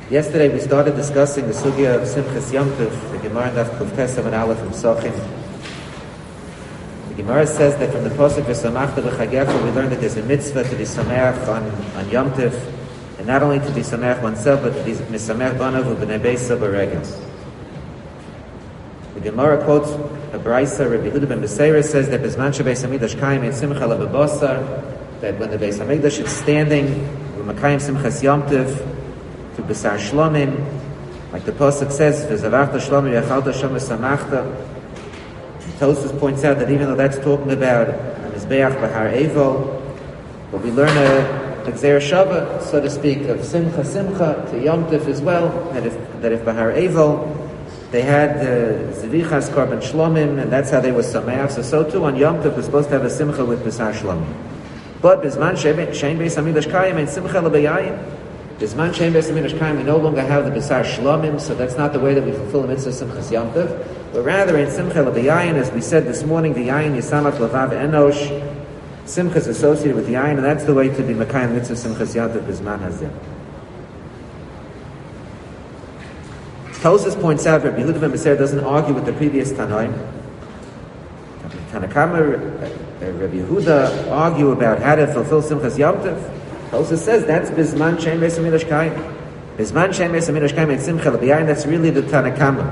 Yesterday we started discussing the sugya of Simchas Yom Tov, the Gemara Daf Kuf Tesam and Aleph from Sochin. The Gemara says that from the pasuk V'samachta b'chagecha we learned that there's a mitzvah to be sameach on Yom Tov, and not only to be sameach oneself, but to be misameach banav u'bnei beisa b'regel. The Gemara quotes a braysa. Rabbi Yehuda ben Beseira says that Bizman shebeis Hamikdash Kayim et Simcha lebasar, that when the Beis Hamikdash is standing, Makayim Simchas Yom Tov to Besar Shlomim, like the pasuk says, "V'zavarta Shlomim yachalta Shem v'samachta." Tosfos points out that even though that's talking about a mizbeach b'har Evel, but we learn a Gzeira Shava, so to speak, of Simcha to Yom Tov as well. That if b'har Evel they had Zevichas Korban Shlomim, and that's how they were sameach. So too on Yom Tov we're supposed to have a Simcha with Besar Shlomim. But Bizman Shein Beis Hamikdash Kayim and Simcha leBeyayin. Bizman Shein Beis Hamikdash Kayim, we no longer have the Besar Shlomim, so that's not the way that we fulfill the mitzvah Simchas Yom Tov. But rather in Simcha leBeyayin, as we said this morning, the Yayin Yisamach Levav Enosh. Simcha is associated with the Yayin, and that's the way to be Makayim mitzvah Simchas Yom Tov Bizman Hazeh. Tosfos points out that Rabbi Yehuda ben Beseira doesn't argue with the previous Tanoim. Tanakama, Rabbi Yehuda argue about how to fulfill Simchas Yom Tov. Tosfos says that's Bizman Shein Beis Hamikdash Kayim. Bizman Shein Beis Hamikdash Kayim and Simcha leBeyayin. That's really the Tanakama.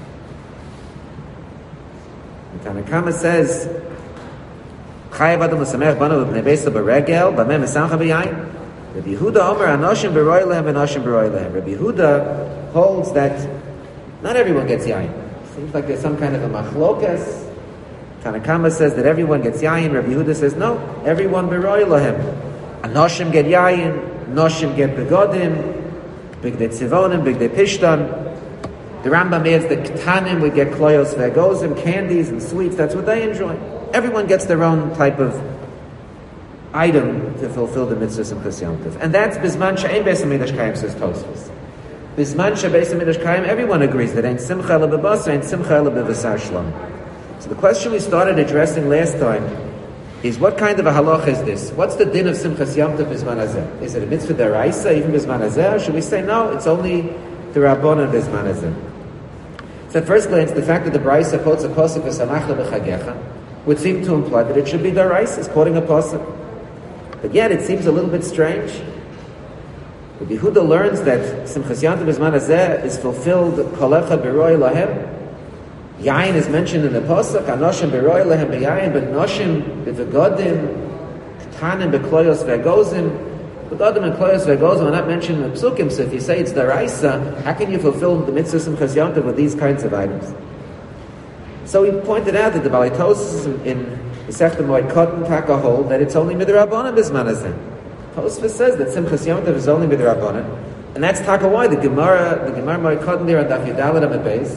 The Tanakama says Chayav Adam l'samech banav u'bnei beisa b'regel b'meh mesamcha b'yayin. Rabbi Yehuda Omer Anoshim b'roi lehem v'anoshim b'roi lehem. Rabbi Yehuda holds that not everyone gets yayin. Seems like there's some kind of a machlokas. Tanakama says that everyone gets yayin. Rabbi Yehuda says no, everyone b'roi lehem. Anoshim get yayin, noshim get begodim, bigdei tzivonim, bigdei pishtan. The Rambam adds that ketanim would get kloyos ve'gozim, candies and sweets. That's what they enjoy. Everyone gets their own type of item to fulfill the mitzvahs of Simchas Yom Tov. And that's Bizman She'ein Beis Hamikdash Kayim, says Tosfos. Bizman She'beis Hamikdash Kayim, everyone agrees that ain't Simcha ela b'basar, ain't Simcha ela b'vasar Shlom. So the question we started addressing last time is, what kind of a halach is this? What's the din of Simchas Yom Tov Bizman Hazeh? Is it a mitzvah deraisa, even Bizman Hazeh? Or should we say no, it's only the Rabbanan Bizman Hazeh? So at first glance, the fact that the Braysa quotes a pasuk v'samachta b'chagecha would seem to imply that it should be deraisa. It's quoting a pasuk. But yet, it seems a little bit strange. Rabbi Yehuda learns that Simchas Yom Tov Bizman Hazeh is fulfilled kol echad b'roi lahem. Yayin is mentioned in the pasuk, anoshim b'roi lahem b'yayin, but noshim b'vegodim, ketanim b'kloyos ve'gozim, begodim and kloyos ve'gozim are not mentioned in the psukim. So if you say it's deraisa, how can you fulfill the mitzvah Simchas Yom Tov with these kinds of items? So he pointed out that the Balei Tosfos in Masechta Moed Katan Taka hold that it's only midrabanan Bizman Hazeh. Tosfos says that Simchas Yom Tov is only midrabanan, and that's Taka why the Gemara Moed Katan there on Daf Yudalad Amud Beis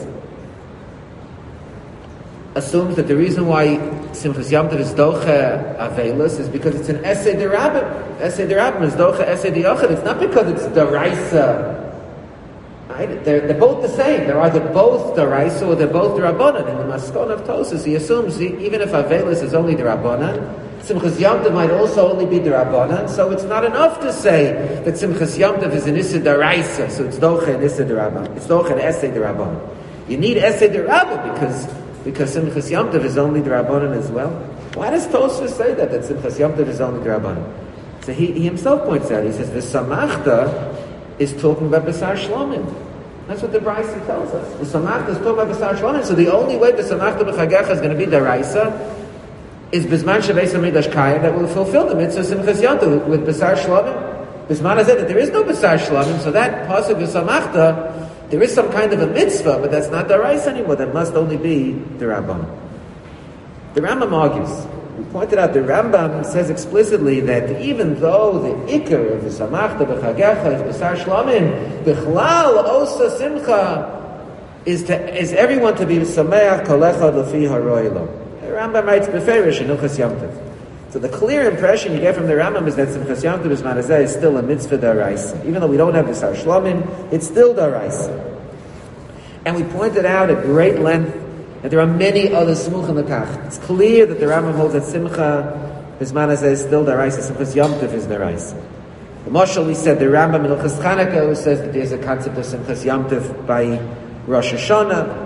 assumes that the reason why Simchas Yom Tov is doche aveilus is because it's an essay derabim. Essay derabim is doche essay diachad. It's not because it's deraisa. Right? They're both the same. They're either both deraisa or they're both derabanan. In the Maskon of Tosfos, he assumes even if aveilus is only derabanan, Simchas Yom Tov might also only be derabanan. So it's not enough to say that Simchas Yom Tov is an issa deraisa. So it's doche and issa derabanan. It's doche and essay derabanan. You need essay derabim because Simchas Yom Tov is only derabanan as well. Why does Tosfos say that Simchas Yom Tov is only derabanan? So he himself points out. He says the samachta is talking about Besar Shlomim. That's what the Braysa tells us. The Samachta is talking about Besar Shlomim. So the only way the Samachta b'chagecha is going to be deraisa is Bizman Shebeis Hamikdash Kayim, that will fulfill the mitzvah Simchas Yom Tov with Besar Shlomim. Bizman Hazeh that there is no Besar Shlomim, so that pasuk of Samachta, there is some kind of a mitzvah, but that's not deraisa anymore. That must only be the Rabban. The Rambam argues. We pointed out the Rambam says explicitly that even though the ikar of the Samachta b'chagecha is Besar Shlomim, b'chlal osa simcha is everyone to be sameach kol echad lefi haroi lo. The Rambam writes beferish in Hilchos Yom Tov. So the clear impression you get from the Rambam is that Simchas Yom Tov Bizman Hazeh is still a mitzvah deraisa. Even though we don't have Besar Shlomim, it's still deraisa. And we pointed out at great length that there are many other smuchim l'kach. It's clear that the Rambam holds that Simcha Bizman Hazeh is still deraisa. Simchas Yom Tov is deraisa. The Mashal, we said the Rambam in Ilchas Chanukah, who says that there's a concept of Simchas Yom Tov by Rosh Hashanah.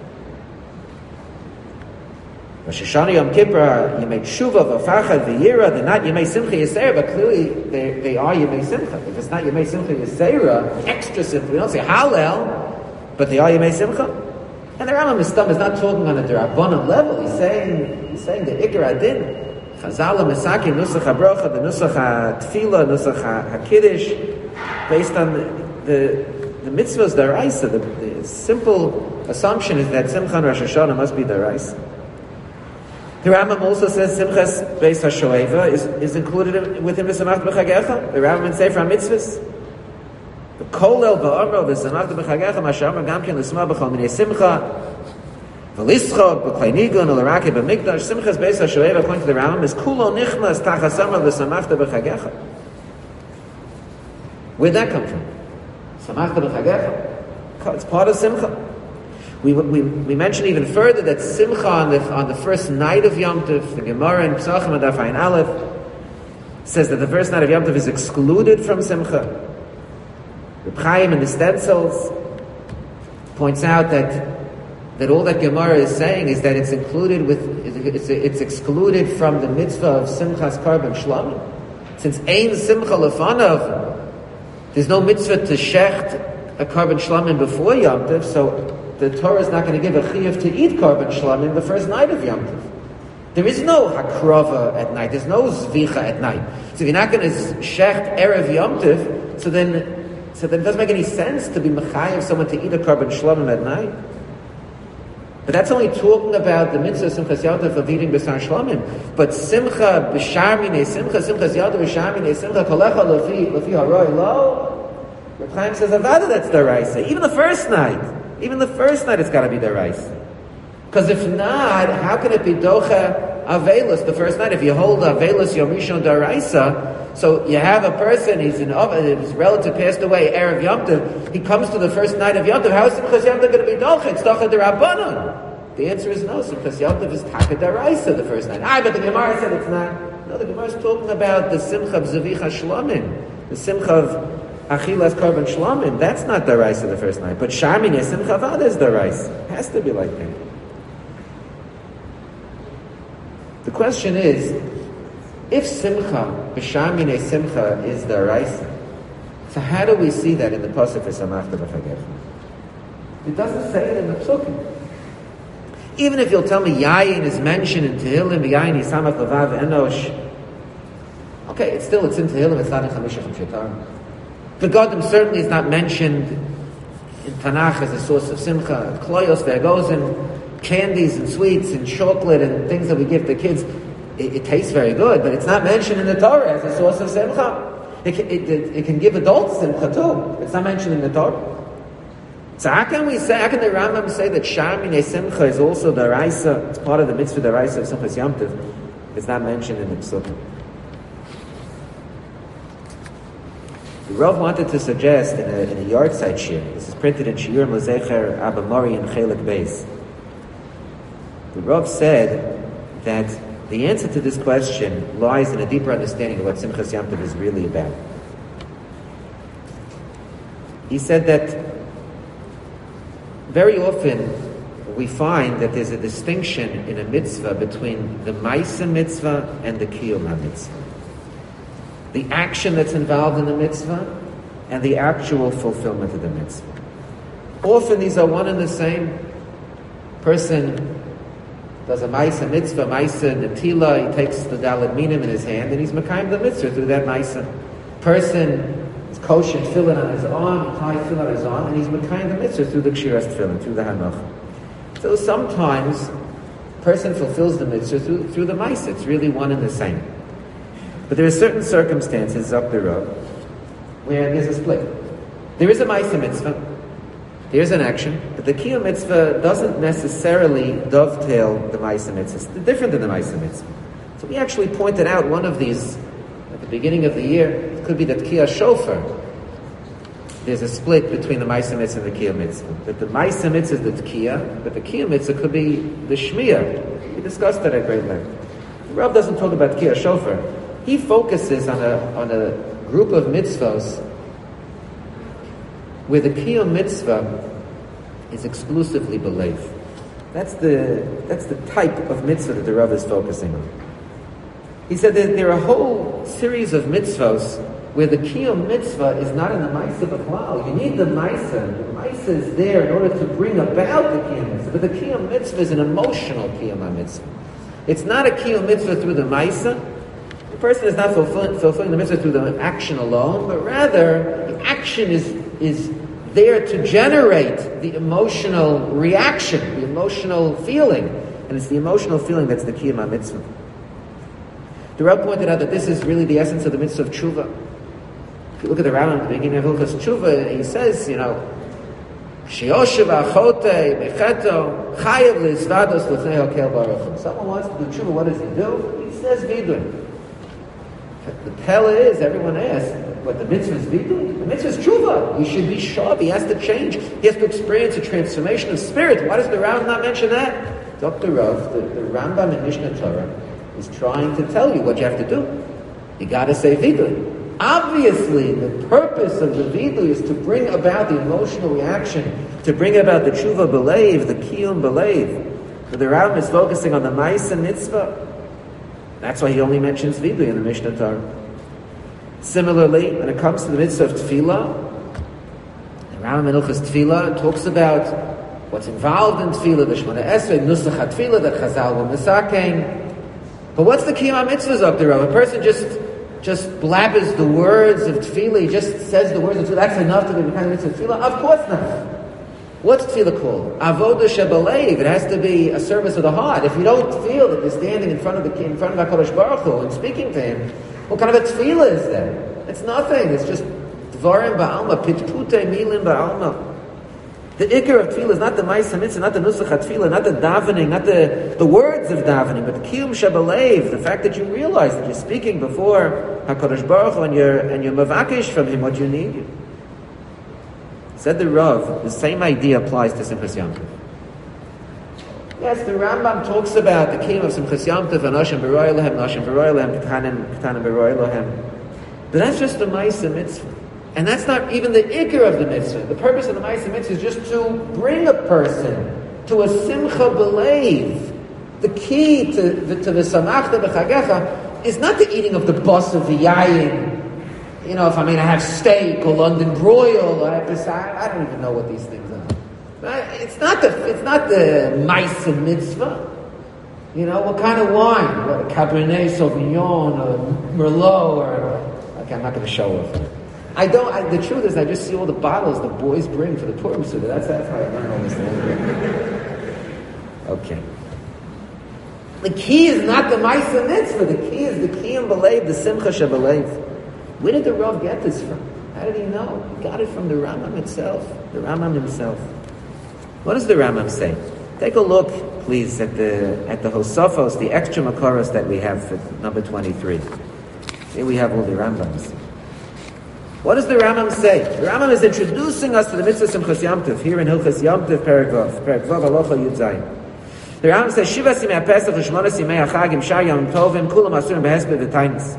Rosh Hashanah, Yom Kippur, Yemei Tshuva, V'Farchad, V'Yira, they're not Yemei Simcha Yisera, but clearly they are Yemei Simcha. If it's not Yemei Simcha Yisera, extra simple, we don't say Hallel, but they are Yemei Simcha. And the Rambam is not talking on a D'Rabbanan level. He's saying the Ikar Adin, Chazal Mesakim, Nusach HaBrocha, the Nusach HaTfila, Nusach HaKiddush, based on the mitzvahs D'Oraisa. The simple assumption is that Simcha and Rosh Hashanah must be D'Oraisa. The Rambam also says Simchas Beis HaShoeva is included within V'samachta B'chagecha. The Rambam in Sefer HaMitzvahs. The Kolel Ba'amro V'samachta B'chagecha Masha'amar Gamkin L'sma B'chol Minei Simcha V'lischok B'klei Nigun U'l'rakeh B'mikdash. Simchas Beis HaShoeva, according to the Rambam, is Kulo Nichnas Tachas Amar V'samachta B'chagecha. Where'd that come from? Samachta B'chagecha. It's part of Simcha. We mentioned even further that Simcha on the first night of Yom Tov, the Gemara in Pesachim Adaf Ayin Aleph says that the first night of Yom Tov is excluded from Simcha. Reb Chaim in the stencils points out that all that Gemara is saying is that it's included it's excluded from the mitzvah of Simchas Karban Shlamim. Since Ein Simcha Lefanav, there's no mitzvah to shecht a Karban Shlamim before Yom Tov, so the Torah is not going to give a chiyuv to eat Karban Shlamim the first night of Yom Tov. There is no hakrava at night. There's no zvicha at night. So if you're not going to shecht erev Yom Tov, so then it doesn't make any sense to be mechayev someone to eat a Karban Shlamim at night. But that's only talking about the mitzvah Simchas Yom Tov of eating B'sar Shlamim. But Simcha B'shar Minei Simcha, Simchas Yom Tov B'shar Minei Simcha, Kolecha Lefi Haroi Lo. Reb Chaim says, Avada, that's D'Oraisa. Even the first night it's got to be D'Oraisa. Because if not, how can it be Docha Avelis the first night? If you hold Avelis Yom Rishon D'Oraisa, so you have a person, his relative passed away, Erev Yom Tov, he comes to the first night of Yom Tov, how is Simchas Yom Tov going to be Docha? It's Docha D'Rabbanan. The answer is no, Simchas Yom Tov is Taka D'Oraisa the first night. But the Gemara said it's not. No, the Gemara is talking about the Simcha of Zavicha Shlamim, the Simcha of Achilas Karban Shlamim. That's not D'Oraisa the first night. But Sharmin Simcha Vada is D'Oraisa. It has to be like that. The question is, if Simcha, B'Sharmin Simcha is D'Oraisa, so how do we see that in the Pasuk for Samachta B'Chagecha? It doesn't say it in the Psukim. Even if you'll tell me Yayin is mentioned in Tehillim, Yayin Yisamach Lavav Enosh, okay, it's in Tehillim, it's not in Chamisha from Shetar. The Godim certainly is not mentioned in Tanakh as a source of Simcha. Kloyos, Vergozen, candies and sweets and chocolate and things that we give to kids, it tastes very good, but it's not mentioned in the Torah as a source of Simcha. It can give adults Simcha too. It's not mentioned in the Torah. So how can the Rambam say that Sharmin Simcha is also the Raisa, it's part of the mitzvah the Raisa of Simchas Yom Tov? It's not mentioned in the Psukim. The Rav wanted to suggest in a yard-side shir, this is printed in Shiur L'Zecher Abba Mori in Chelik Beis. The Rav said that the answer to this question lies in a deeper understanding of what Simchas Yom Tov is really about. He said that very often we find that there's a distinction in a mitzvah between the Maisa mitzvah and the Kiyum mitzvah. The action that's involved in the mitzvah and the actual fulfillment of the mitzvah. Often these are one and the same. Person does a Maisa mitzvah, Maisa Natila, he takes the Dalet Minim in his hand and he's Mekayim the mitzvah through that Maisa. Person is kosher tefillin on his arm, he ties tefillin on his arm and he's Mekayim the mitzvah through the Kshiras tefillin, through the Hanoch. So sometimes person fulfills the mitzvah through the Maisa. It's really one and the same. But there are certain circumstances up the road where there's a split. There is a Maisa mitzvah, there's an action, but the Kiyum mitzvah doesn't necessarily dovetail the Maisa mitzvah. It's different than the Maisa mitzvah. So we actually pointed out one of these at the beginning of the year. It could be that Kiyah Shofar, there's a split between the Maisa mitzvah and the Kiyum mitzvah. That the Maisa mitzvah is the Kiyah, but the Kiyum mitzvah could be the Shmiyah. We discussed that at great length. The Rav doesn't talk about Kiyah Shofar. He focuses on a group of mitzvahs where the Kiyum mitzvah is exclusively belief. That's the type of mitzvah that the Rav is focusing on. He said that there are a whole series of mitzvahs where the Kiyum mitzvah is not in the Maisa B'chlal. You need the Maisa. The Maisa is there in order to bring about the Kiyum mitzvah. But the Kiyum mitzvah is an emotional Kiyum mitzvah. It's not a Kiyum mitzvah through the Maisa. The person is not fulfilling the mitzvah through the action alone, but rather the action is there to generate the emotional reaction, the emotional feeling. And it's the emotional feeling that's the Kiyum mitzvah. The Rav pointed out that this is really the essence of the mitzvah of tshuva. If you look at the Rambam at the beginning of Hilchos Tshuva, he says, Sheyoshev achote mecheto chayev leizvados l'fnei Hakel Baruch. Someone wants to do tshuva, what does he do? He says vidui. The pella is, everyone asks, what the mitzvah is vidui? The mitzvah is tshuva. He should be sharp. He has to change. He has to experience a transformation of spirit. Why does the Rambam not mention that? Dr. Rav, the Rambam in Mishnah Torah is trying to tell you what you have to do. You got to say vidui. Obviously, the purpose of the vidui is to bring about the emotional reaction, to bring about the tshuva believe, the kiyum believe. But the Rambam is focusing on the ma'isa mitzvah. That's why he only mentions vidui in the Mishnah Torah. Similarly, when it comes to the mitzvah of tefillah, the Rambam in Hilchos Tefillah talks about what's involved in tefillah, the Shemona Esrei, nusach tefillah that Chazal will misakein. But what's the kiyum mitzvahs of the Rav? A person just blabbers the words of tefillah, he just says the words of tefillah, that's enough to be the kind of mitzvah of tefillah? Of course not. What's tefillah called? Avodah shebalev. It has to be a service of the heart. If you don't feel that you're standing in front of HaKadosh Baruch Hu and speaking to Him, what kind of a tefillah is that? It's nothing. It's just dvarim ba'alma, pitpute milim ba'alma. The ikar of tefillah is not the ma'isa mitzvah, not the nusach tefillah, not the davening, not the words of davening, but the kiyum shebalev, the fact that you realize that you're speaking before HaKadosh Baruch Hu and you're mavakish from Him what you need. Said the Rav, the same idea applies to Simchas Yom Tov. Yes, the Rambam talks about the kiyum of Simchas Yom Tov, Anoshim B'roi Lahem, Anoshim B'roi Lahem, Ketanim B'roi Lahem. But that's just the ma'isa mitzvah. And that's not even the ikar of the mitzvah. The purpose of the ma'isa mitzvah is just to bring a person to a simcha b'leiv. The key to the samachta b'chagecha is not the eating of the bus of the yayin. If I have steak or London broil, or I don't even know what these things are. It's not the ma'isa mitzvah. What kind of wine? What, a Cabernet Sauvignon or Merlot or... Okay, I'm not going to show off. The truth is, I just see all the bottles the boys bring for the Purim Suda. That's how I learn all this thing. Okay. The key is not the Ma'isa Mitzvah. The key is the Kiyum B'leiv, the Simcha Shebalev. Where did the Rav get this from? How did he know? He got it from the Rambam itself. The Rambam himself. What does the Rambam say? Take a look, please, at the Hosafos, the extra Makoros that we have for number 23. Here we have all the Rambams. What does the Rambam say? The Rambam is introducing us to the mitzvah Simchas Yom Tov, here in Hilchos Yom Tov, Perek Vav, Halacha Yud Zayin. The Rambam says, Shiva Simei HaPesach U'Shmona Simei HaChagim Shar Yom Tovim Kulam Asurim Behespe V'Tainis.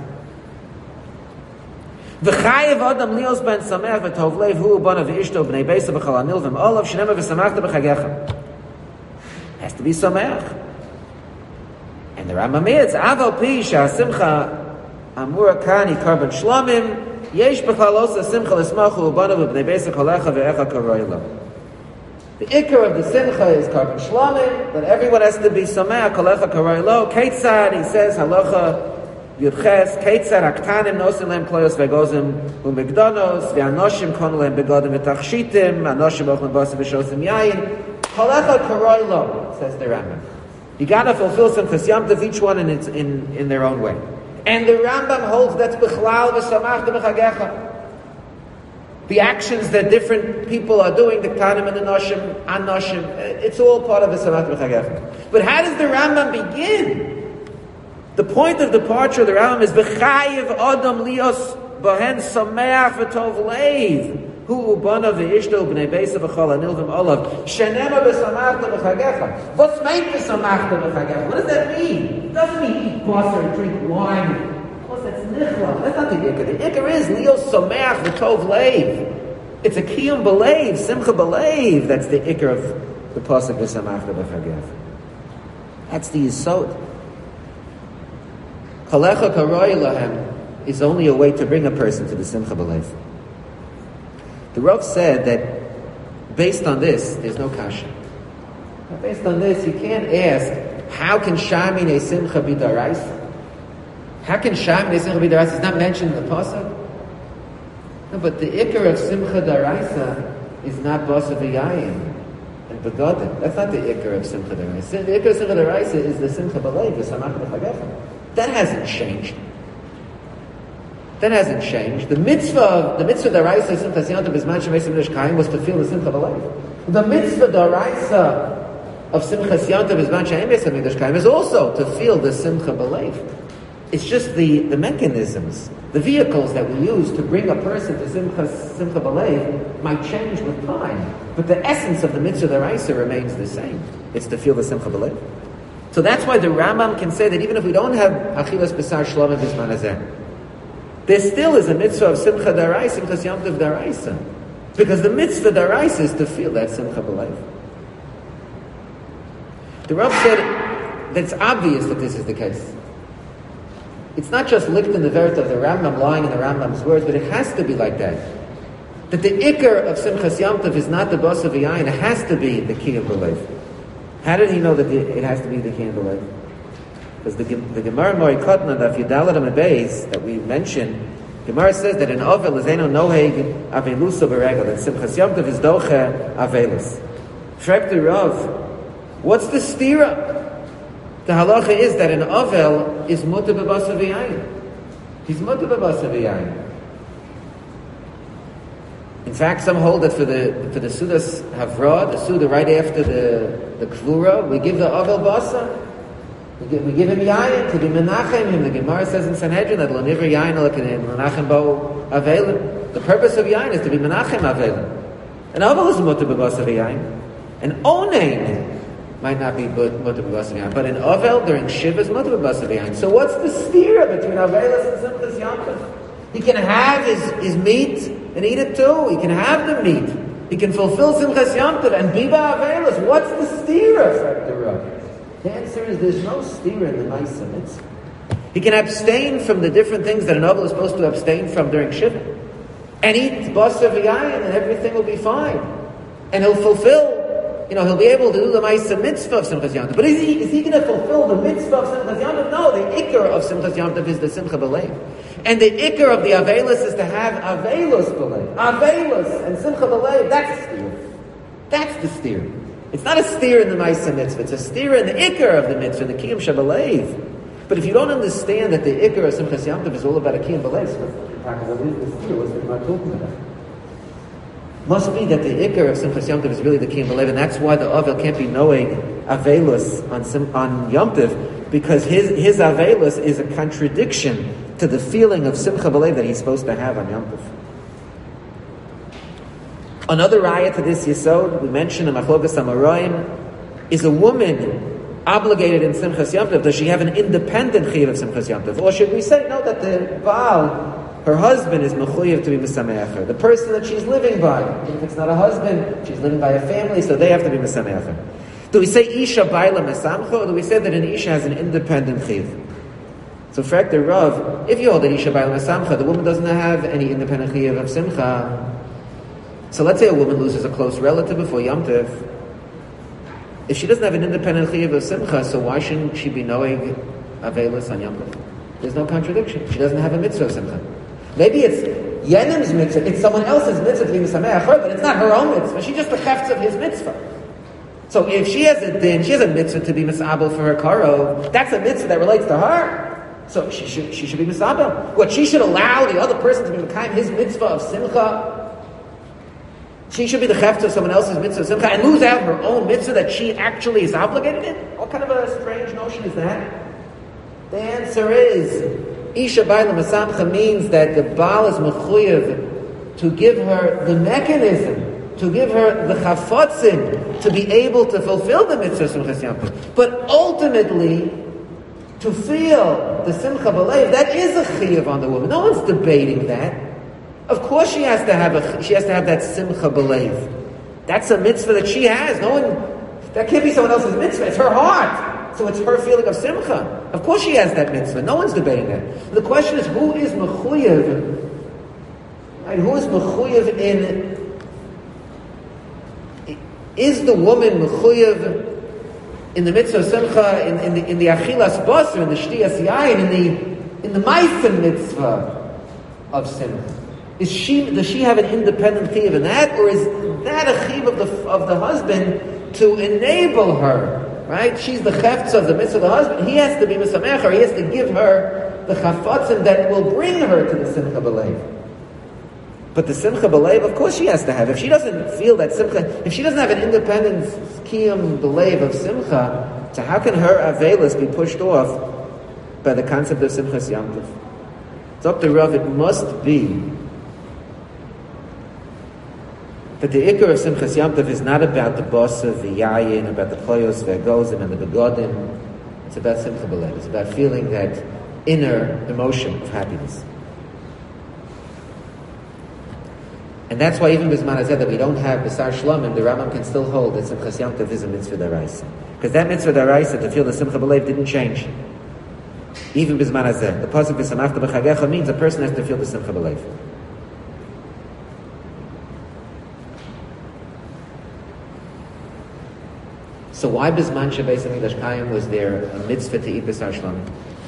V'chayev Adam Lios Ben Sameach V'Tov Lev Hu Bana V'Ishto B'nei Beisa B'Chal Anil V'Olav Shnema V'Samachta B'Chagecha. Has to be Sameach. And the Rambam adds, Aval Pi Sha'Simcha Amura Kani Karban Shlomim Yesh B'Chal Osa Simcha L'Smachu B'Bana V'Bnei Beisa Chalecha V'Echa Karoyla. The ikar of the simcha is Karban Shlomim, but everyone has to be Sameach Chalecha Karoyla. Keitzad, he says, Halacha Yudches, Keitzad Aktanim Nosin Lem Kloyos V'Gozim U'Migdonos V'Anoshim Kon Lem Begodim V'Tachshitim Anoshim Ochlen Basim V'Shosim Yayin Chalecha Karoyla, says the Rambam. You gotta fulfill some Chas of each one in their own way. And the Rambam holds that's B'chlal V'Samachta B'Chagecha. The actions that different people are doing, the Ketanim and the Anoshim, it's all part of V'Samachta B'Chagecha. But how does the Rambam begin? The point of departure of the Rambam is B'chayev Adam Lios B'hen Sameach V'Tov Leiv Hu Ubana V'Ishto B'nei Beisa V'Chol Anil V'Olav Shenema V'Samachta B'Chagecha. What's meant V'Samachta B'Chagecha? What does that mean? It doesn't mean eat pasta or drink wine. That's nichla. That's not the ikar. The ikar is Leo Someach V'Tov Leiv. It's a kiyum b'leiv, simcha b'leiv. That's the ikar of the pasuk v'samachta b'chagev. That's the yisod. Kalecha karoi lahem is only a way to bring a person to the simcha b'leiv. The Rav said that based on this, there's no kasha. Based on this, you can't ask, how can Shamine Simcha be daraisa? How can Shamine Simcha be daraisa? It's not mentioned in the pasuk. No, but the ikar of Simcha daraisa is not basa v'yayin and begodim. That's not the ikar of Simcha daraisa. The ikar of Simcha daraisa is the Simcha b'leiv, the samach b'chagecha. That hasn't changed. That hasn't changed. The mitzvah daraisa Simcha Siyanta B'zman Shemesim Nishkayim was to feel the Simcha b'leiv. The mitzvah daraisa of Simcha Siyanta B'zman Shemesim Nishkayim is also to feel the Simcha b'leiv. It's just the mechanisms, the vehicles that we use to bring a person to Simcha b'leiv might change with time, but the essence of the mitzvah daraisa remains the same. It's to feel the Simcha b'leiv. So that's why the Rambam can say that even if we don't have achilas b'sar shlomim b'zman hazeh, there still is a mitzvah of Simcha daraisa, Simcha Siyamtiv daraisa, because the mitzvah daraisa is to feel that Simcha b'leiv. The Rav said that it's obvious that this is the case. It's not just licked in the vert of the Rambam, lying in the Rambam's words, but it has to be like that. That the ikar of Simchas Yom Tov is not the basa v'yayin, it has to be the key of belief. How did he know that it has to be the key of belief? Because the Gemara Mori Kotna, the Yudalat Beis that we mentioned, Gemara says that in Ovel is eno noheg avelusa b'regel, that Simchas Yom Tov is doche avelus. Frek the Rav, what's the stira? The halacha is that an Ovel is mutter b'basa v'yayin. He's mutter b'basa v'yayin. In fact, some hold that for the Sudas Havra, the Suda right after the Kvura, we give the Ovel basa. We give him yayin to be menachem him. The Gemara says in Sanhedrin that lo nivra yayin l'kanim menachem bo avelim. The purpose of yayin is to be menachem avelim. An Ovel is mutter b'basa v'yayin. An onein might not be mutter b'basa v'yayin, but an Ovel during Shiva is mutter b'basa v'yayin. So what's the stira between Avelis and Simchas Yom Tov? He can have his meat and eat it too. He can have the meat. He can fulfill Simchas Yom Tov and be ba'Avelis. What's the stira? The answer is there's no stira in the Maisa Mitzvah. He can abstain from the different things that an Ovel is supposed to abstain from during Shiva and eat basa v'yayin and everything will be fine. And he'll fulfill, he'll be able to do the Maisa Mitzvah of Simchas Yom Tov. But is he going to fulfill the Mitzvah of Simchas Yom Tov? No, the Ikar of Simchas Yom Tov is the Simcha B'leiv. And the Ikar of the Avelis is to have Avelus B'leiv. Avelus and Simcha B'leiv, that's a steer. That's the steer. It's not a steer in the Maisa Mitzvah, it's a steer in the Ikar of the Mitzvah, the Kiyum Shabalev. But if you don't understand that the Ikar of Simchas Yom Tov is all about a Kiyum B'leiv, so what is the steer? What's the Gemara talking about? Must be that the Ikar of Simchas Yom Tov is really the Kiyum B'leiv, and that's why the Avel can't be knowing Avelus on Yom Tov, because his Avelus is a contradiction to the feeling of Simcha B'leiv that he's supposed to have on Yom Tov. Another raya to this yesod, we mentioned in Machlokas Amoraim, is a woman obligated in Simchas Yom Tov. Does she have an independent chiyuv of Simchas Yom Tov? Or should we say, no, that the Baal, her husband, is mechuyev to be misameach her. The person that she's living by, if it's not a husband, she's living by a family, so they have to be misameach her. Do we say Isha Baila Mesamcha, or do we say that an Isha has an independent chiyuv? So, for the Rav, if you hold that Isha Baila Mesamcha, the woman doesn't have any independent chiyuv of Simcha. So let's say a woman loses a close relative before Yom Tov. If she doesn't have an independent chiyuv of Simcha, so why shouldn't she be knowing Avelis on Yom Tov? There's no contradiction. She doesn't have a mitzvah of Simcha. Maybe it's Yenim's mitzvah, it's someone else's mitzvah to be Misameach her, but it's not her own mitzvah. She's just the chefts of his mitzvah. So if she has a din, she has a mitzvah to be Misabel for her karo, that's a mitzvah that relates to her. So she should be Misabel. What, she should allow the other person to be Mekayim his mitzvah of Simcha? She should be the chefta of someone else's mitzvah of Simcha and lose out her own mitzvah that she actually is obligated in? What kind of a strange notion is that? The answer is, Isha Baila Masamcha means that the Baal is mechuyev to give her the mechanism, to give her the chafotzim, to be able to fulfill the mitzvah of Simchas Yom Tov. But ultimately, to feel the simcha b'leiv, that is a chiyuv on the woman. No one's debating that. Of course she has to have that simcha b'leiv. That's a mitzvah that she has. That can't be someone else's mitzvah. It's her heart. So it's her feeling of simcha. Of course she has that mitzvah. No one's debating that. The question is, who is mechuyev? Right? Who is mechuyev in? Is the woman mechuyev in the mitzvah of simcha, in the achilas basar, in the shtiyas yayin, in the ma'aser mitzvah of simcha? Does she have an independent chiyuv in that, or is that a chiyuv of the husband to enable her? Right? She's the chefetz of the mitzvah of the husband. He has to be misamecher. He has to give her the chafatzim that will bring her to the simcha b'leiv. But the simcha b'leiv, of course she has to have. If she doesn't feel that simcha, if she doesn't have an independent kiyum b'leiv of simcha, so how can her avelis be pushed off by the concept of simchas Yom Tov? It's up to Rav, it must be that the ikar of simchas Yom Tov is not about the basa, the yayin, about the koyos, the agozim, and the begodim. It's about simcha b'leiv. It's about feeling that inner emotion of happiness. And that's why even Bisman Hazeh that we don't have B'sar Shlomim, the Rambam can still hold that Simchas Yom Tov is a mitzvah d'oraisa. Because that mitzvah d'oraisa, to feel the Simcha B'leiv, didn't change. Even Bisman Hazeh. The pasuk V'samachta b'chagecha means a person has to feel the Simcha B'leiv. So why Bisman Shebeis HaMikdash Kayim was there a mitzvah to eat B'sar Shlomim?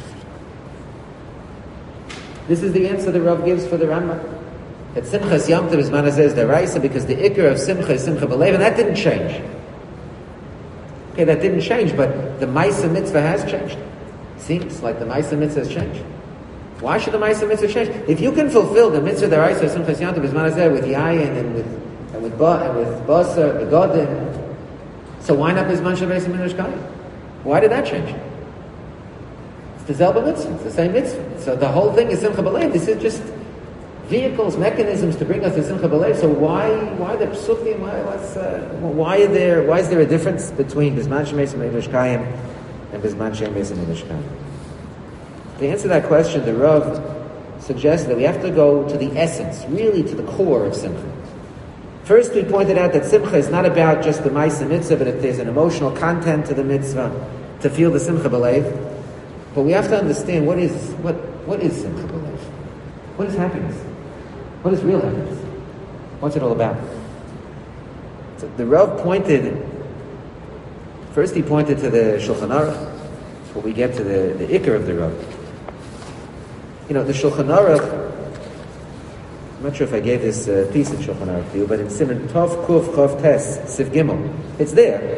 This is the answer the Rav gives for the Rambam. That Simchas Yom Tov Bisman Hazeh is d'oraisa because the ikar of Simcha is Simcha B'leiv, and that didn't change. Okay, that didn't change, but the Ma'aser Mitzvah has changed. Seems like the Ma'aser Mitzvah has changed. Why should the Ma'aser Mitzvah change? If you can fulfill the Mitzvah d'oraisa of Simchas Yom Tov Bisman Hazeh with Yayin and with Basar, Begodim, so why not Bisman Shebeis HaMikdash Kayim? Why did that change? It's the Zelba Mitzvah. It's the same Mitzvah. So the whole thing is Simcha B'leiv. This is just vehicles, mechanisms to bring us to Simcha B'leiv. So why the psukim? Why is there a difference between Bisman Shebeis HaMikdash Kayim and Bisman Shebeis HaMikdash Kayim? To answer that question, the Rav suggests that we have to go to the essence, really to the core of Simcha. First, we pointed out that Simcha is not about just the Ma'aser Mitzvah, but if there's an emotional content to the mitzvah, to feel the Simcha B'leiv. But we have to understand what is Simcha B'leiv? What is happiness? What is real happiness? What's it all about? So the Rav pointed to the Shulchan Aruch, before we get to the ikar of the Rav. The Shulchan Aruch, I'm not sure if I gave this piece of Shulchan Aruch to you, but in Siman Tov Kuf Chof Tes Sif Gimel, it's there.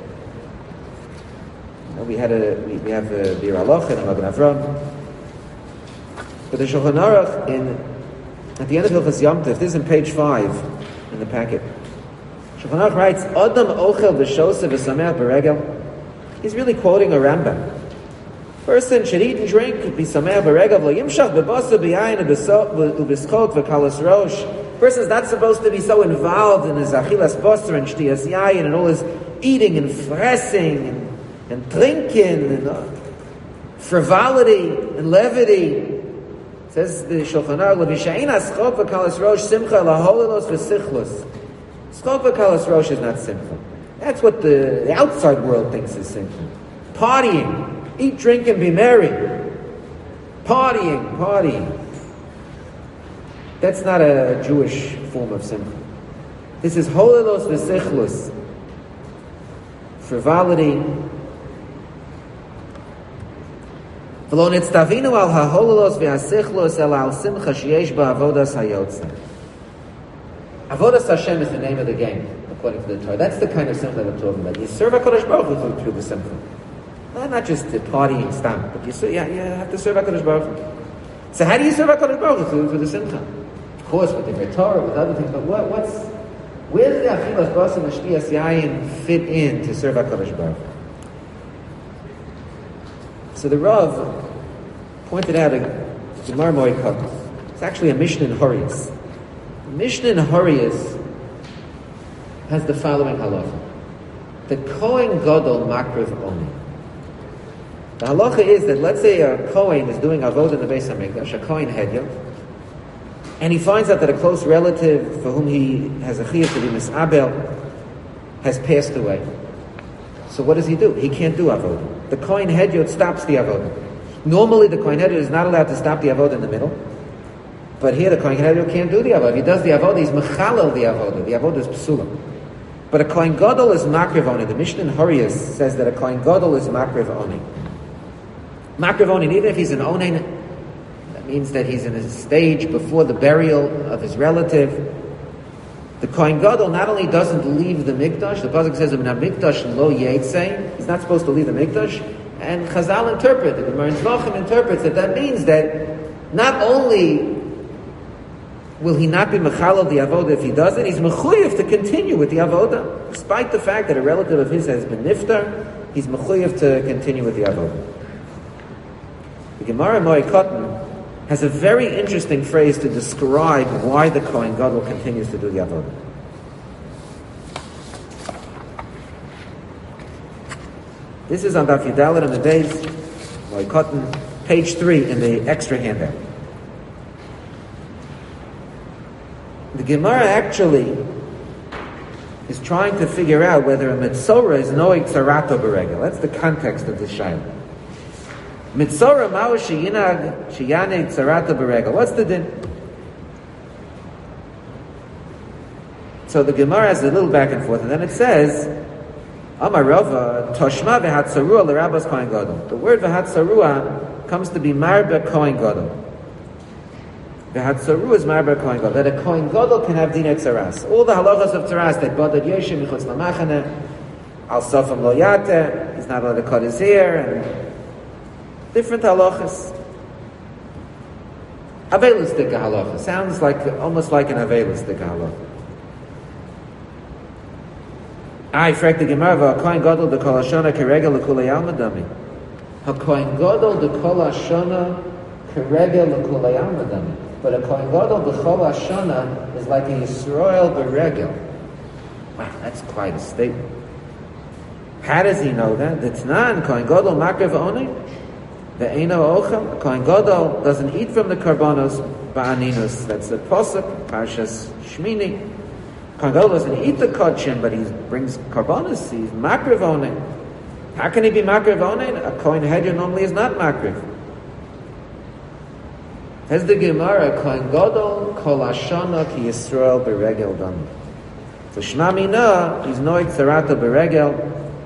We have Bir Halacha and Magen Avraham. But the Shulchan Aruch, at the end of Hilchos Yom Tov, this is in page 5 in the packet. Shulchan Aruch writes, Adam ochel v'shoseh v'sameach b'regel. He's really quoting a Rambam. Person should eat and drink, be sameach b'regel, v'yimshach b'basa b'yayin u'b'schok v'kalas rosh. Person is not supposed to be so involved in his achilas basar and shtiyas yayin and all his eating and fressing and drinking and frivolity and levity. Says the Shulchan Aruch, "L'vishayin aschok v'kalas rosh simcha laholilos v'sichlos." Schok v'kalas rosh is not simcha. That's what the outside world thinks is simcha. Partying, eat, drink, and be merry. Partying. That's not a Jewish form of simcha. This is holilos v'sichlos. Frivolity. V'lo nitztavinu al ha'hololos v'hasichlos el al simcha sheyesh ba'avodas hayotza. Avodas Hashem is the name of the game, according to the Torah. That's the kind of simcha that we're talking about. You serve HaKadosh Baruch Hu through the simcha. Not just the partying stamp, but you have to serve HaKadosh Baruch Hu. So how do you serve HaKadosh Baruch Hu through the simcha? Of course, with the Torah, with other things, but where does the achilas basar and shtiyas yayin fit in to serve HaKadosh Baruch Hu? So the Rav pointed out a Gemara Moed. It's actually a Mishnah in Horayos. Mishnah in Horayos has the following halacha: the Kohen Gadol makriv only. The halacha is that, let's say a Kohen is doing avodah in the Beis HaMikdash, a Kohen Hedya, and he finds out that a close relative for whom he has a chiyuv to be misabel has passed away. So what does he do? He can't do avodah. The Kohen Hedya stops the avodah. Normally the Kohen Hedya is not allowed to stop the avodah in the middle, but here the Kohen Hedya can't do the avodah. If he does the avodah, he's mechalel the avodah. The avodah is psula. But a Kohen Gadol is makriv oni. The Mishnah in Horius says that a Kohen Gadol is makriv oni. Makriv oni, even if he's an onen, that means that he's in a stage before the burial of his relative. The Kohen Gadol not only doesn't leave the Mikdash, the Pasuk says, Mikdash lo yetze, he's not supposed to leave the Mikdash, and Chazal interpret, the Gemara in Zvachim interprets that means that not only will he not be mechalel the avodah if he does it, he's mechuyev to continue with the avodah. Despite the fact that a relative of his has been niftar, he's mechuyev to continue with the avodah. The Gemara Moed Katan has a very interesting phrase to describe why the Kohen Gadol continues to do the avodah. This is on Daf Yudalet on the base, Moed Katan, page 3 in the extra handout. The Gemara actually is trying to figure out whether a Mitzorah is noig tzarato beregel. That's the context of this shayla. Mitzorah ma'u sheyane tzarato beregel. What's the din? So the Gemara has a little back and forth, and then it says, Amar Rava toshma v'hatzarua l'Rabbos Kohen Gadol. The word v'hatzarua comes to be marba Kohen Gadol. The Hatzaru is Marber Kohen Gadol. That a Kohen Gadol can have din etzaras. All the halachas of tzaras that Badad Yeshim Michutz Lamachane, Al Sofam Lo Yate, he's not allowed to cut his hair, and different halachas. Avelistic halacha. Sounds like, almost like an Avelistic halacha. I frek the Gemara, Kohen Gadol de Kol Hashana Keregel L'Kulei Alma Dami. HaKohen Gadol de Kol Hashana Keregel L'Kulei Alma Dami. But a Kohen Gadol b'chol Hashana is like a Yisrael b'regel. Wow, that's quite a statement. How does he know that? The Tanan, Kohen Gadol makriv oni, ve'eno ochel. Kohen Gadol doesn't eat from the karbanos ba'aninus. That's the posuk, Parshas Shmini. Kohen Gadol doesn't eat the kodshim, but he brings karbanos. He's makriv oni. How can he be makriv oni? A Kohen Hedya normally is not makriv. Has the Gemara, Kohen Gadol kol hashana ki Yisrael beregel dami. So Shema Mina, he's noig tzarata beregel.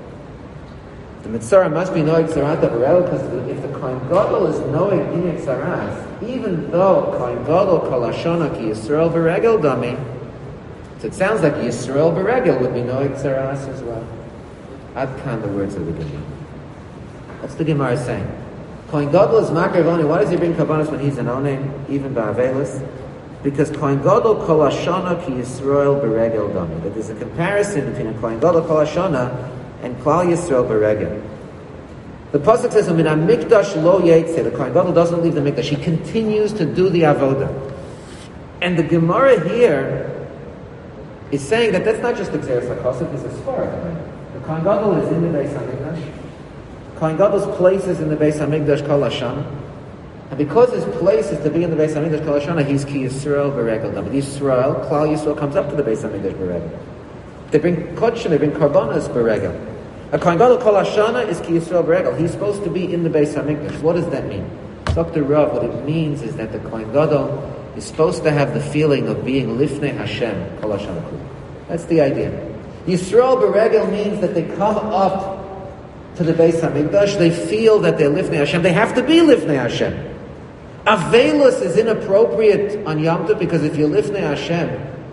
The Mitzorah must be noig tzarata beregel, because if the Kohen Gadol is noig din tzaras, even though Kohen Gadol kol hashana ki Yisrael beregel dami, so it sounds like Yisrael beregel would be noig tzaras as well. Ad kan the words of the Gemara. What's the Gemara saying? Kohen Gadol is makriv oni. Why does he bring karbanos when he's an onen, even ba'avelis? Because Kohen Gadol kol hashana ki Yisrael beregel dami. That there's a comparison between a Kohen Gadol kol hashana and Klal Yisrael beregel. The pasuk says, "Min hamikdash lo yetze." The Kohen Gadol doesn't leave the mikdash; he continues to do the avodah. And the Gemara here is saying that that's not just the Xeris HaKosov; it's a svara. The Kohen Gadol is in the Beis HaMikdash. Kohen Gadol's place is in the Beis HaMikdash Kol Hashana. And because his place is to be in the Beis HaMikdash Kol Hashana, he's Ki Yisrael Beregel. But Yisrael, Klal Yisrael comes up to the Beis HaMikdash Beregel. They bring Kodshim, they bring Karbanos Beregel. A Kohen Gadol Kol Hashana is Ki Yisrael Beregel. He's supposed to be in the Beis HaMikdash. What does that mean? Dr. Rav, what it means is that the Kohen Gadol is supposed to have the feeling of being Lifnei Hashem Kol Hashana. That's the idea. Yisrael Beregel means that they come up to the Beis HaMikdash, they feel that they're Lifnei Hashem. They have to be Lifnei Hashem. Avelus is inappropriate on Yom Tov because if you're Lifnei Hashem,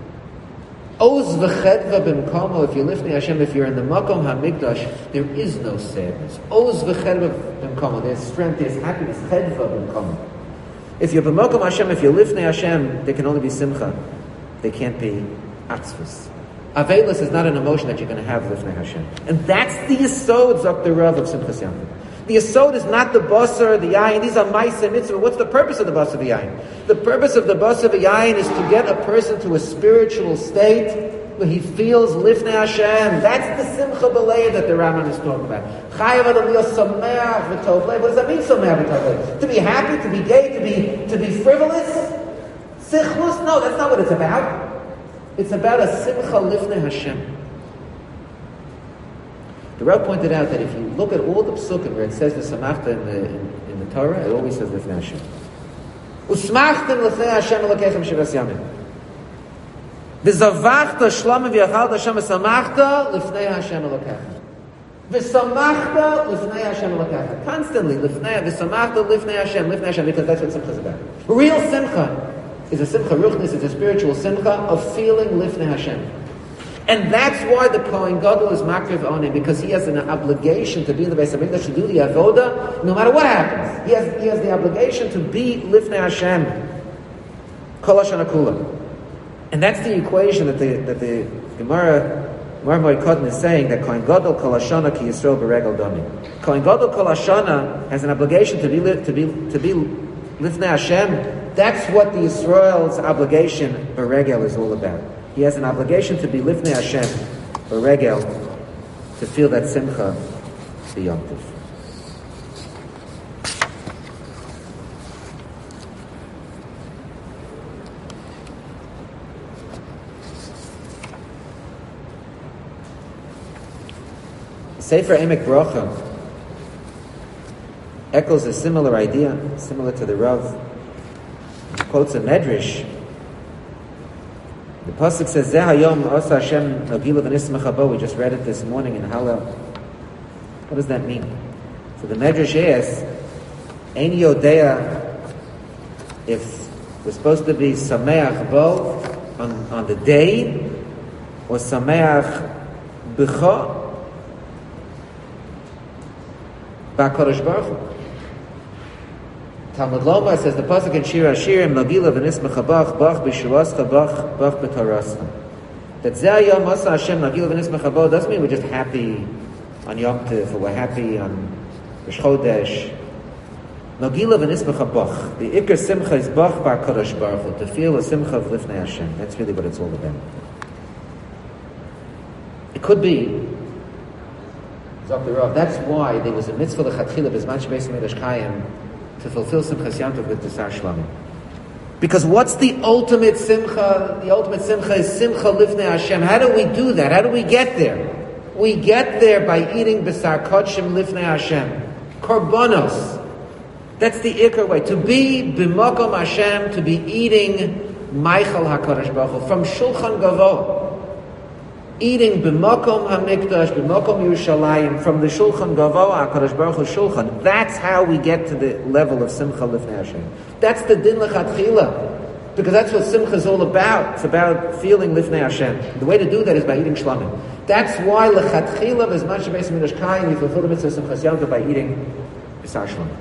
Oz v'chedva b'mkomo, if you're Lifnei Hashem, if you're in the Makom HaMikdash, there is no sadness. Oz v'chedva b'mkomo, there's strength, there's happiness, chedva b'mkomo. If you're b'makom Hashem, if you're Lifnei Hashem, there can only be simcha. There can't be atzvus. Avelus is not an emotion that you're going to have Lifnei Hashem. And that's the Yesod, Dr. Rav, of Simchas Yom Tov. The Yesod is not the basar, the yayin. These are ma'aseh mitzvah. What's the purpose of the basar, the yayin? The purpose of the basar, the yayin is to get a person to a spiritual state he feels lifnei Hashem. That's the simcha b'lev that the Rambam is talking about. Chayav adam liyos sameach v'tov lev. What does that mean, sameach v'tov lev? To be happy, to be gay, to be frivolous? Sichlus? No, that's not what it's about. It's about a simcha lifnei Hashem. The Rav pointed out that if you look at all the psukim where it says the samachta in the Torah, it always says lifnei Hashem. Usmachtem lifnei Hashem elokechem shivas yamim. V'zavachta shlomim v'yachalta Hashem v'samachta lifnei Hashem elokechem. V'samachta lifnei Hashem elokechem. Constantly v'samachta lifnei Hashem, because that's what simcha is about. Real simcha is a simcha ruchnis, it's a spiritual simcha of feeling lifnei Hashem. And that's why the Kohen Gadol is makriv on him, because he has an obligation to be in the Beis HaMikdash, to do the avoda, no matter what happens. He has the obligation to be lifnei Hashem, kol hashana kula. And that's the equation that the Gemara Moed Katan is saying, that Kohen Gadol kol hashana ki Yisrael b'regel dami. Kohen Gadol kol hashana has an obligation to be lifnei Hashem. That's what the Yisrael's obligation b'regel is all about. He has an obligation to be lifnei Hashem, or regel, to feel that simcha b'yom Sefer Emek Bracha echoes a similar idea, similar to the Rav. He quotes a medrash. The pasuk says, "Zeh hayom asa Hashem nagila v'nismach bo." We just read it this morning in Hallel. What does that mean? So the medrash asks, "Ein yodea if we're supposed to be sameach bo on the day, or sameach b'cha b'Hakadosh Baruch Hu." Talmud Lomar says the pasuk in Shir Hashirim, "Nagila v'nismach bach b'shuvascha bach b'torascha." That Zeh Yom Asa Hashem Nagila v'nismach bo doesn't mean we're just happy on Yom Tov, or we're happy on Rosh Chodesh. Nagila v'nismach bach. The Iker Simcha is bach b'Hakadosh Baruch Hu, to feel a simcha of lifnei Hashem. That's really what it's all about. It could be that's why there was a mitzvah l'chatchila b'zman shebeis HaMikdash Kayim to fulfill Simchas Yom Tov with the Sar Shlamim. Because what's the ultimate simcha? The ultimate simcha is simcha lifnei Hashem. How do we do that? How do we get there? We get there by eating B'sar Kodshim lifnei Hashem. Korbanos. That's the ikar way. To be b'makom Hashem, to be eating Meichel HaKadosh Baruch Hu, from Shulchan Gavo. Eating b'makom hamikdash, b'makom Yerushalayim, from the Shulchan Gavo, HaKadosh Baruch Hu Shulchan. That's how we get to the level of Simcha Lifnei Hashem. That's the din l'chatchila, because that's what Simcha is all about. It's about feeling Lifnei Hashem. The way to do that is by eating shlamim. That's why l'chatchila v'zman shebeis HaMikdash Kayim, you fulfill the mitzvah of Simchas Yom Tov by eating b'sar shlamim.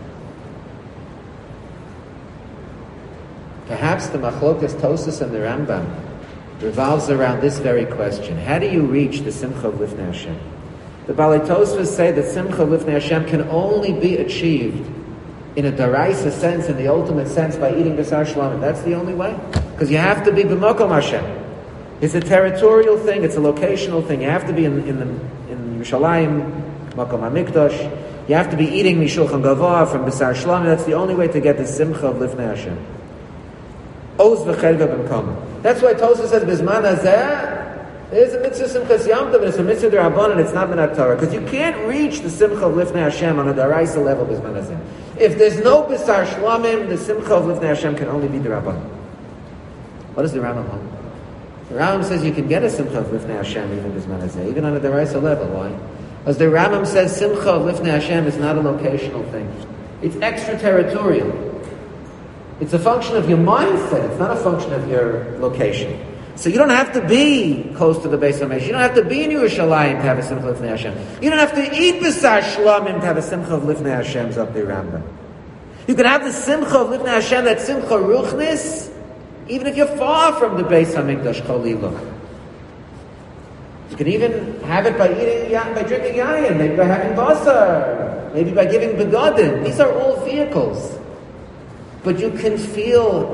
Perhaps the Machlokas Tosas and the Rambam revolves around this very question. How do you reach the Simcha of Lifnei Hashem? The Balei Tosfos say that Simcha of Lifnei Hashem can only be achieved in a daraisa sense, in the ultimate sense, by eating B'sar Shlamim. That's the only way. Because you have to be b'makom Hashem. It's a territorial thing, it's a locational thing. You have to be in Yerushalayim, Makom HaMikdash. You have to be eating Mishulchan Gavoah from B'sar Shlamim. That's the only way to get the Simcha of Lifnei Hashem. Oz v'cherga b'mkom. That's why Tosfos says, Bizman hazeh, there's a mitzvah Simchas Yom Tov, and it's a mitzvah d'Rabbanan, and it's not Minat Torah. Because you can't reach the Simcha of Lifnei Hashem on a daraisa level, Bizman hazeh. If there's no B'sar Shlamim, the Simcha of Lifnei Hashem can only be d'Rabbanan. What does the Rambam hold? The Rambam says you can get a Simcha of Lifnei Hashem even Bizman hazeh, even on a daraisa level. Why? Because the Rambam says Simcha of Lifnei Hashem is not a locational thing. It's extraterritorial. It's a function of your mindset. It's not a function of your location. So you don't have to be close to the Beis HaMikdash. You don't have to be in Yerushalayim to have a Simcha of Lifnei Hashem. You don't have to eat B'sar Shlamim to have a Simcha of Lifnei Hashem, up the Rambam. You can have the Simcha of Lifnei Hashem, that Simcha Ruchnis, even if you're far from the Beis HaMikdash Cholila. You can even have it by drinking yayin, maybe by having basar, maybe by giving begadim. These are all vehicles. But you can feel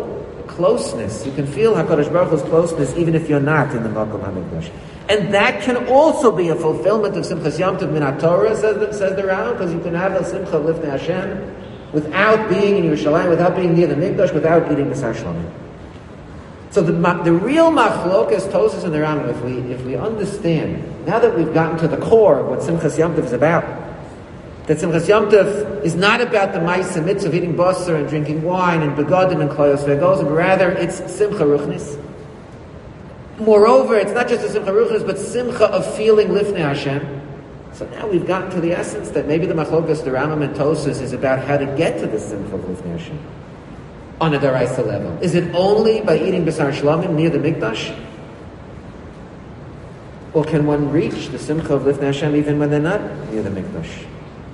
closeness. You can feel HaKadosh Baruch Hu's closeness even if you're not in the Makom HaMikdash. And that can also be a fulfillment of Simchas Yom Tov Min HaTorah, says the Rambam, because you can have a Simcha Lifnei Hashem without being in Yerushalayim, without being near the Mikdash, without eating B'sar Shlomim. So the real machlokas Tosas and the Rambam, if we understand, now that we've gotten to the core of what Simchas Yom Tov is about, that Simchas Yom Tov is not about the Ma'aseh Mitzvah of eating basar and drinking wine and begadim and klayos ve'egos, but rather it's Simcha Ruchnis. Moreover, it's not just a Simcha Ruchnis, but Simcha of feeling Lifnei Hashem. So now we've gotten to the essence that maybe the Machlokas, the Rambam and Tosas, is about how to get to the Simcha of Lifnei Hashem on a Daraisa level. Is it only by eating B'sar Shlomim near the Mikdash? Or can one reach the Simcha of Lifnei Hashem even when they're not near the Mikdash?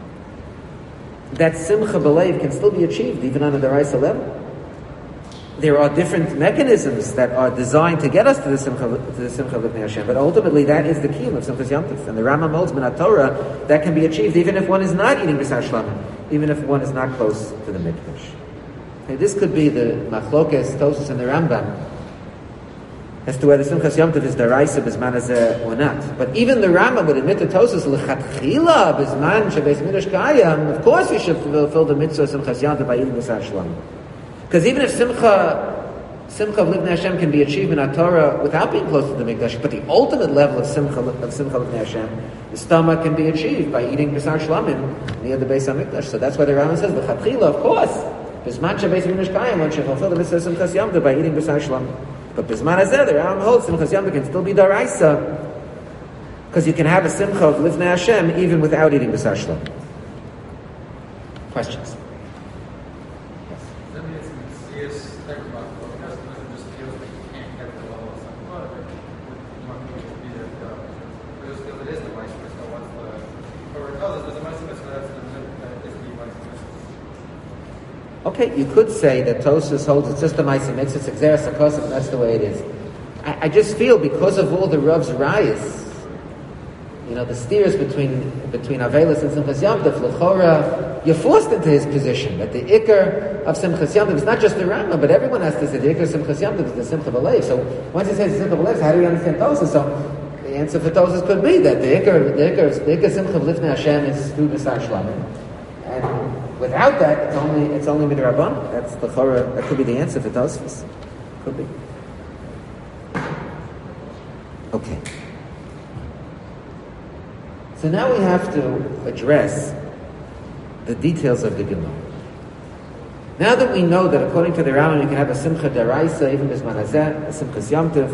That Simcha B'Leiv can still be achieved even on a Daraisa level. There are different mechanisms that are designed to get us to the Simcha Lifnei Hashem, but ultimately that is the key of Simchas Yom Tov. And the Rambam holds Min HaTorah that can be achieved even if one is not eating B'sar Shlomim, even if one is not close to the Mikdash. Okay, this could be the Machlokes, Tosas, and the Rambam as to whether Simchas Yom Tov is Daraisa B'zman Hazeh or not. But even the Rambam would admit to Tosas, L'chatchila B'zman Shebeis Midrash Kayam, of course we should fulfill the mitzvah of Simchas Yom Tov by eating B'sar Shlomim. Because even if Simcha of Livnei Hashem can be achieved in HaTorah without being close to the Mikdash, but the ultimate level of Simcha Livnei Hashem, the stomach can be achieved by eating B'sar Shlomim near the Beis HaMikdash. So that's why the Rambam says, L'chatchila, of course, B'zman Shebeis Midrash Kayam, one should fulfill the mitzvah of Simchas Yom Tov by eating B'sar Shlomim. But B'zman Hazeh, the Rambam holds, Simchas Yom Tov can still be Daraisa, because you can have a Simcha of Livnei Hashem even without eating B'sar Shlomim. Questions? Okay, you could say that Tosas holds it's just a Ma'aseh Mitzvah, it's Xeris HaKosov, and that's the way it is. I just feel because of all the Rav's rayas, the steers between Avelis and Simchas Yom Tov, L'chora, you're forced into his position that the Iker of Simchas Yom Tov is not just the Rambam, but everyone has to say the Iker of Simchas Yom Tov is the Simcha B'Leiv. So once he says the Simcha B'Leiv, how do we understand Tosas? So the answer for Tosas could be that the Iker Simcha B'Lifnei Hashem is through B'sar Shlomim. And without that, it's only midrabban. That's the chora. That could be the answer for Tosfos. Could be. Okay. So now we have to address the details of the Gemara. Now that we know that according to the Rambam, you can have a Simcha Daraisa, even B'zman Hazeh, a Simchas Yom Tov.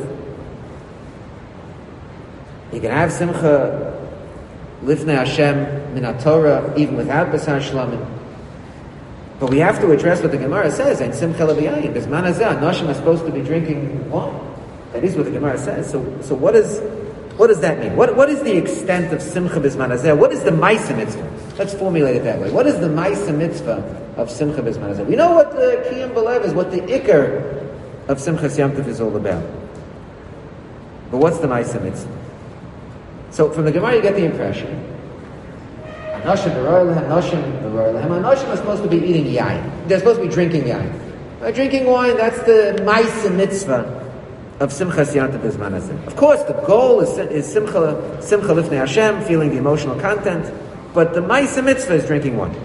You can have Simcha Lifnei Hashem Min HaTorah, even without B'sar Shlomim. But we have to address what the Gemara says, and Simcha L'B'Yayin, B'zman Hazeh, Noshim are supposed to be drinking wine. That is what the Gemara says. So what does that mean? What is the extent of Simcha B'zman Hazeh? What is the Ma'aseh Mitzvah? Let's formulate it that way. What is the Ma'aseh Mitzvah of Simcha B'zman Hazeh? We know what the Kiyam B'Lev is, what the Iker of Simchas Yom Tov is all about. But what's the Ma'aseh Mitzvah? So from the Gemara you get the impression Anoshim are supposed to be eating yain. They're supposed to be drinking yain. By drinking wine, that's the Ma'aseh Mitzvah of Simchas Yom Tov B'zman Hazeh. Of course, the goal is Simcha Lifnei Hashem, feeling the emotional content, but the Ma'aseh Mitzvah is drinking wine.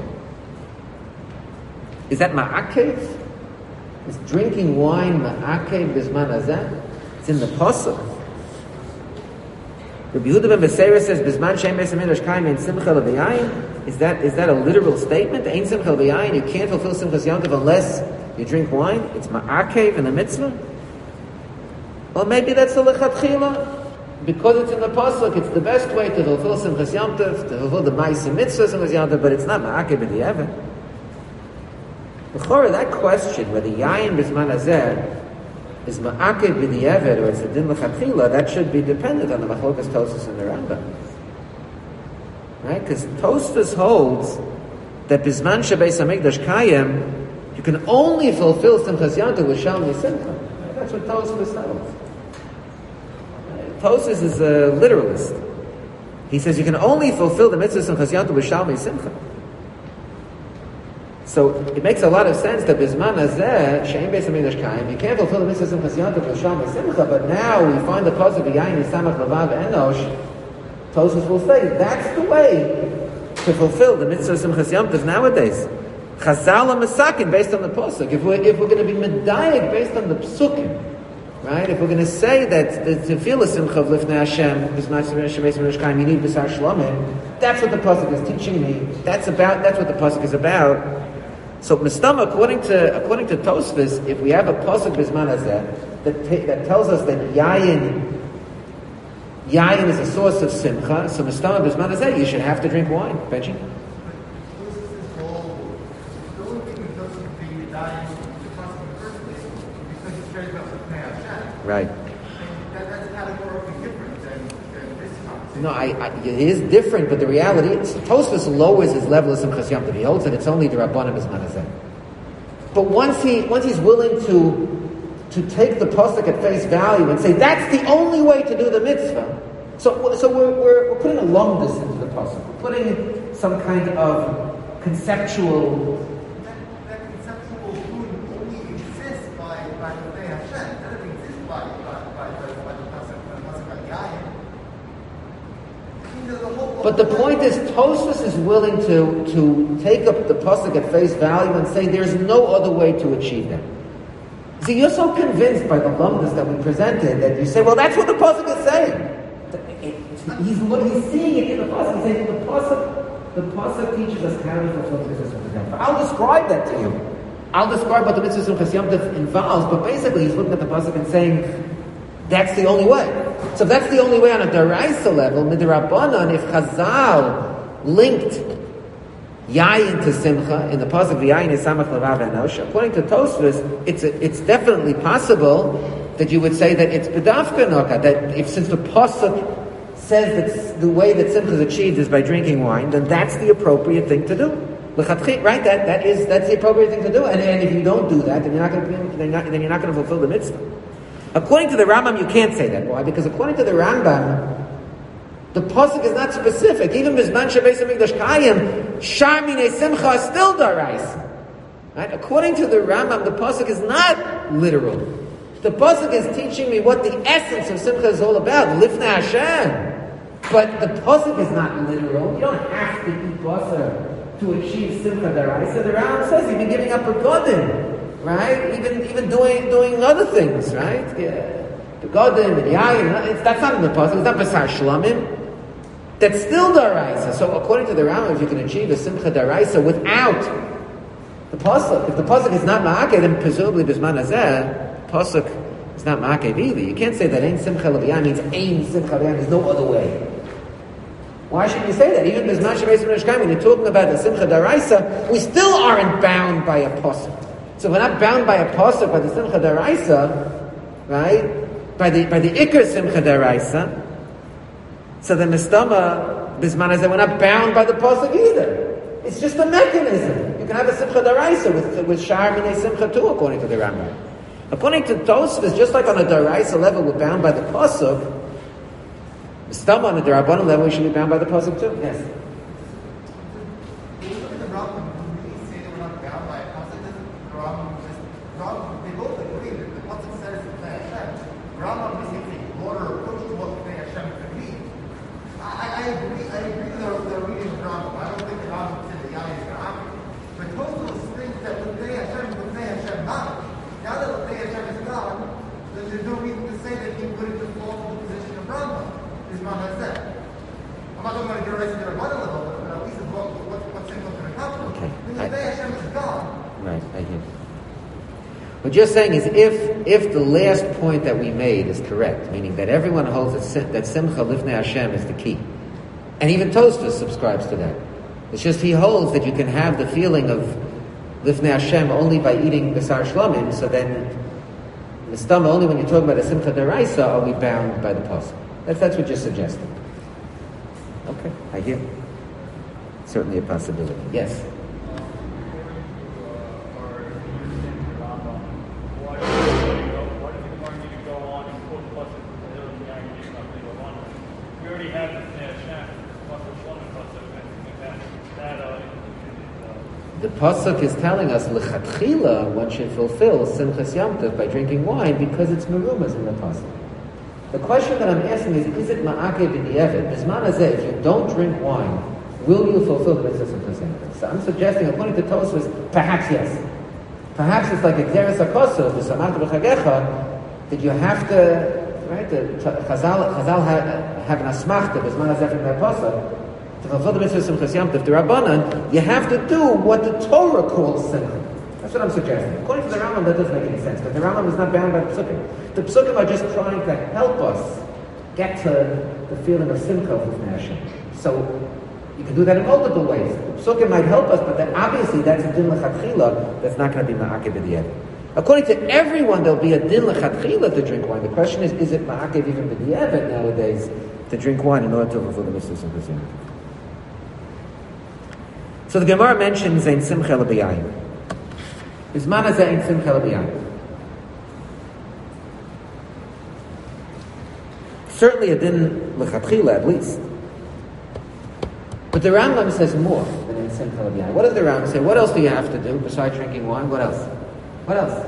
Is that Ma'akev? Is drinking wine Ma'akev B'zman Hazeh? It's in the Pasuk. Rabbi Yehuda ben Beseira says, "B'zman she'en beis hamidrash kaim ein simcha l'b'yayin." Is that a literal statement? Ein simcha l'b'yayin. You can't fulfill Simchas Yom Tov unless you drink wine. It's ma'akev in the mitzvah. Or maybe that's a lechatchila. Because it's in the pasuk, it's the best way to fulfill Simchas Yom Tov, to fulfill the Ma'aseh Mitzvah Simchas Yom Tov, but it's not ma'akev in the Evan. B'chora, that question whether yayin b'zman hazeh is ma'akev b'di'evet or it's a din l'chatchila, that should be dependent on the Machlokas Tosfos and the Rambam. Right? Because Tosfos holds that b'zman shebeis hamikdash kayem, you can only fulfill Simchas Yom Tov with Shalmei Simcha. That's what Tosfos holds. Tosfos is a literalist. He says you can only fulfill the mitzvah Simchas Yom Tov with Shalmei Simcha. So it makes a lot of sense that Bizman Hazeh, Shein Beis HaMikdash Kaim, you can't fulfill the mitzvah of Simchas Yom Tov with Sham Simcha, but now we find the pasuk V'yayin Yisamach Lavav Enosh. Tosfos will say that's the way to fulfill the mitzvah of Simchas Yom Tov nowadays. Chazal and Masakin based on the pasuk. If we're going to be medayik based on the psukim, right? If we're going to say that the tefillah simcha of lifnei Hashem is not Beis HaMikdash Kaim, you need b'sar shlomim. That's what the pasuk is teaching me. That's what the pasuk is about. So Mistama, according to Tosfos, if we have a pasuk Bizman Hazeh that tells us that Yayin is a source of simcha, so Mistama Bizman Hazeh, you should have to drink wine. Benji? Right. That's categorically different than this concept. No, it is different, but the reality is, Tosfos lowers his level of Simchas Yom Tov. He holds that it's only the Rabbanim Bizman Hazeh. But once he's willing to take the pasuk at face value and say that's the only way to do the mitzvah, so we're putting a lumdus into the pasuk. We're putting some kind of conceptual. That conceptual food only exists by the Hashem. It doesn't exist by the pasuk by Yayin. But the point is, Tosfos is willing to take up the pasuk at face value and say there's no other way to achieve that. See, you're so convinced by the lumdus that we presented that you say, well, that's what the pasuk is saying. He's seeing it in the pasuk. He's saying the pasuk teaches us how to fulfill the mitzvah of Yom Tov. I'll describe that to you. I'll describe what the mitzvah of Yom Tov involves, but basically he's looking at the pasuk and saying that's the only way. So if that's the only way on a daraisa level, midrabanan, if Chazal linked Yayin to Simcha in the pasuk V'yayin Yisamach Lavav Enosh, according to Tosfos, it's definitely possible that you would say that it's bedafka noka, that if since the pasuk says that the way that Simcha is achieved is by drinking wine, then that's the appropriate thing to do. Right? That's the appropriate thing to do. And if you don't do that, then you're not going to fulfill the mitzvah. According to the Rambam, you can't say that. Why? Because according to the Rambam, the pasuk is not specific. Even Bizman Beis HaMikdash Kaim, Sharmine Simcha is still daraisa. Right? According to the Rambam, the pasuk is not literal. The pasuk is teaching me what the essence of Simcha is all about, Lifnei Hashem. But the pasuk is not literal. You don't have to eat basar to achieve Simcha daraisa. The Rambam says you've been giving up regadim. Right? Even doing other things, right? The Godim and Yayin, that's not in the pasuk. It's not Basar Shlamim. That's still daraisa. So according to the Rambam, if you can achieve a Simcha daraisa without the pasuk, if the pasuk is not ma'akeh, then presumably Bizman Hazeh, pasuk is not ma'akeh either. You can't say that Ein Simcha L'B'Yayin means Ein Simcha L'B'Yayin. There's no other way. Why should you say that? Even Bizman Beis HaMikdash Kaim, when you're talking about the Simcha daraisa, we still aren't bound by a pasuk. So we're not bound by a pasuk, by the Simcha daraisa, right? By the Iker Simcha daraisa. So the Mistama Bizman Hazeh, we're not bound by the pasuk either. It's just a mechanism. You can have a Simcha daraisa with Shar Minei Simcha too, according to the Rambam. According to Tosfos, just like on a daraisa level, we're bound by the pasuk. Mistama on a Darabbanan level, we should be bound by the pasuk too. Yes. They both agree that the pasuk says Lifnei Hashem. Rambam basically broader approach to what Lifnei Hashem could be. I agree with the reading of Rambam. I don't think the Rambam said the Yayin is going to happen. But Tosfos thinks that Lifnei Hashem not. Now that Lifnei Hashem is gone, then there's no reason to say that he wouldn't default to the position of Rambam. Bizman Hazeh. I'm not talking about a generation at a level, but at least what's going to come. Okay. Lifnei Hashem is gone. Right, I hear. What you're saying is if the last point that we made is correct, meaning that everyone holds that Simcha Lifnei Hashem is the key, and even Tosfos subscribes to that. It's just he holds that you can have the feeling of Lifnei Hashem only by eating Basar Shlamim, so then the stomach, only when you're talking about a Simcha daraisa are we bound by the pasuk. That's what you're suggesting. Okay, I hear. Certainly a possibility. Yes? The pasuk is telling us lechatchila one should fulfill Simchas Yom Tov by drinking wine because it's merumas in the pasuk. The question that I'm asking is it ma'akev b'di'evet? Bisman hazeh, if you don't drink wine, will you fulfill the mitzvah of Simchas Yom Tov? So I'm suggesting, according to Tosfos, perhaps yes. Perhaps it's like Exeris HaKosov, the Samata B'Chagecha, that you have to, right, Chazal have an asmachta, Bisman hazeh from their pasuk, to fulfill the mitzvah of Simchas Yom Tov, the Rabbanan, you have to do what the Torah calls Simcha. That's what I'm suggesting. According to the Rambam, that doesn't make any sense, but the Rambam is not bound by the Psukim. The Psukim are just trying to help us get to the feeling of Simcha with Hashem. So, you can do that in multiple ways. The Psukim might help us, but then obviously that's a din l'chatchila that's not going to be ma'akev b'di'evet. According to everyone, there'll be a din l'chatchila to drink wine. The question is it ma'akev even b'di'evet nowadays to drink wine in order to fulfill the mitzvah of Simchas Yom Tov? So the Gemara mentions ein simcha l'b'yayin. Bisman hazeh ein simcha l'b'yayin. Certainly a din l'chatchila at least. But the Rambam says more than ein simcha l'b'yayin. What does the Rambam say? What else do you have to do besides drinking wine? What else? What else?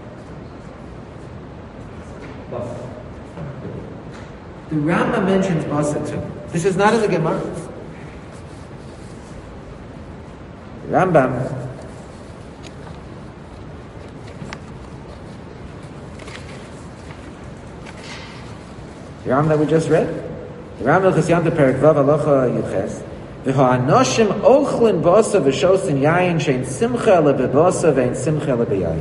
The Rambam mentions basa too. This is not in the Gemara. Rambam the Rambam that we just read, the Rambam Chasyanta Perek Vav Alocha Yuches, V'ha'anoshim ochlin basa v'shosin yayin shein simcha lebebasa ve'in simcha lebeyayin.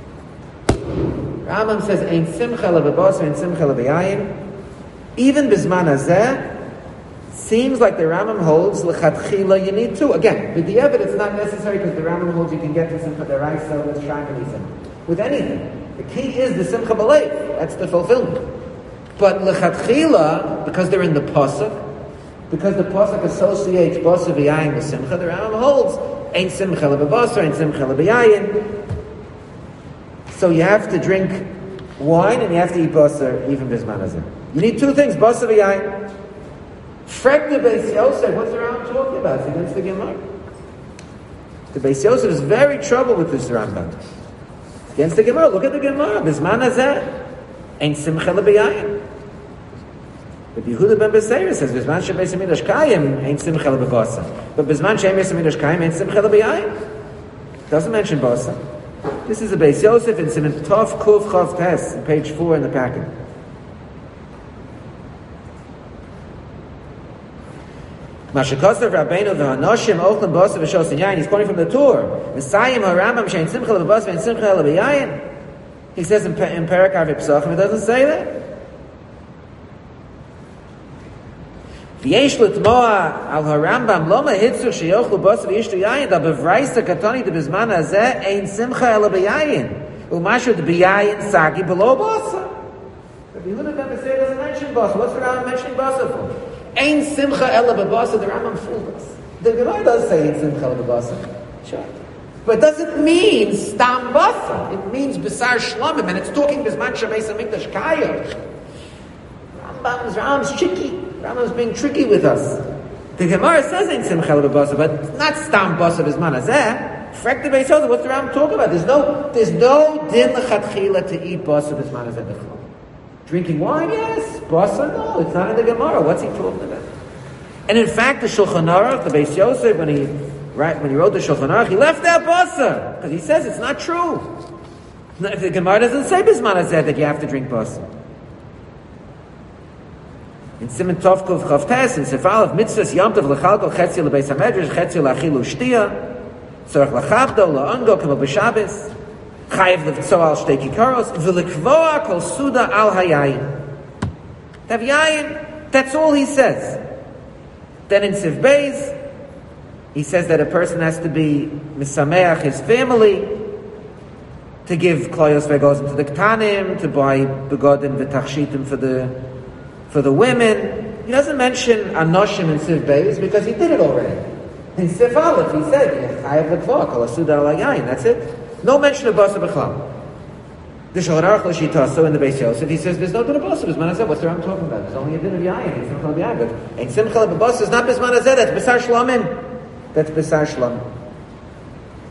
Rambam says ein simcha lebebasa ve'in simcha lebeyayin. Even bisman hazeh, seems like the Rambam holds lechatchila you need to. Again, with the evidence it's not necessary because the Rambam holds you can get to simcha deraisa with shayim with anything. The key is the simcha b'leif. That's the fulfillment. But lechatchila, because they're in the pasuk, because the pasuk associates basa v'yayin with simcha, the Rambam holds ain't simcha lebebasa, ain't simcha lebeyayin. So you have to drink wine and you have to eat basa even bisman hazeh. You need two things: basa v'yayin. Frek the Beis Yosef, what's the Rambam talking about? It's against the Gemara. The Beis Yosef is very troubled with this Rambam. Against the Gemara, look at the Gemara. Bisman hazeh, ein simcha lebeyayin. But Yehuda ben Beseira says, Bisman shebeis hamidrash kayim, ein simcha lebebasa. But Bisman shebeis hamidrash kayim, ein simcha lebeyayin. Doesn't mention basa. This is the Beis Yosef in Siman Tov Kuf Chav Tes, page 4 in the packet. Mashakasav Rabbeinu v'hanoshim ochlin basa v'shosin yayin. He's quoting from the Torah. Messiah Harambam shein simcha lebebasa ve'in simcha lebeyayin. He says in Perek Arvei Pesachim, it doesn't say that. V'yesh l'tmoa al Harambam loma hitzu sheyochlu basa v'yishtu yayin da bevraisa katoni de bizman hazeh ein simcha lebeyayin u'mashu de beyayin sagi below basa. But Yehuda ben Beseira doesn't mention basa. What's the Rambam mentioning basa for? Ein simcha ela bebasa, the Rambam fooled us. The Gemara does say ein simcha ela bebasa. Sure. But it doesn't mean stam basa. It means besar shlamim, and it's talking bisman shemeis hamikdash kaya. Rambam's tricky. Rambam's being tricky with us. The Gemara says ein simcha ela bebasa, but not stam basa bisman hazeh. Frek the Beis Yosef, what's the Rambam talking about? There's no din lechatchila to eat basa bisman hazeh b'chol. Drinking wine, yes. Basa, no. It's not in the Gemara. What's he talking about? And in fact, the Shulchan Aruch, the Beis Yosef, when he wrote the Shulchan Aruch, he left out basa because he says it's not true. If the Gemara doesn't say bisman hazeh that you have to drink basa. In Siman Tov Kuf Chav Tes, in Sefer Aleph, mitzvahs Yom Tov lechalko chetzi lebeis hamedrash, chetzi lachilu shtia, tzorach lachabdo, la'ongo, kemo b'Shabbos. Chayev levtzo al shtei kikaros v'likvoa kol suda al hayayin. Have yayin. That's all he says. Then in Siv Beis, he says that a person has to be misameach his family, to give kloyos vegozim to the ktanim, to buy begodim v'tachshitim for the women. He doesn't mention anoshim in Siv Beis because he did it already. In Siv Aleph, he said chayev likvoa kol suda al hayayin. That's it. No mention of basa b'chlam. The Shulchan Aruch l'shitaso in the Beis Yosef, he says there's no din of basa. Bisman hazeh, what's the Rambam talking about? There's only a din of yayin. Ein simcha l'yayin, but ein simcha l'basa is not bisman hazeh. That's besar shlamim. That's besar shlamim.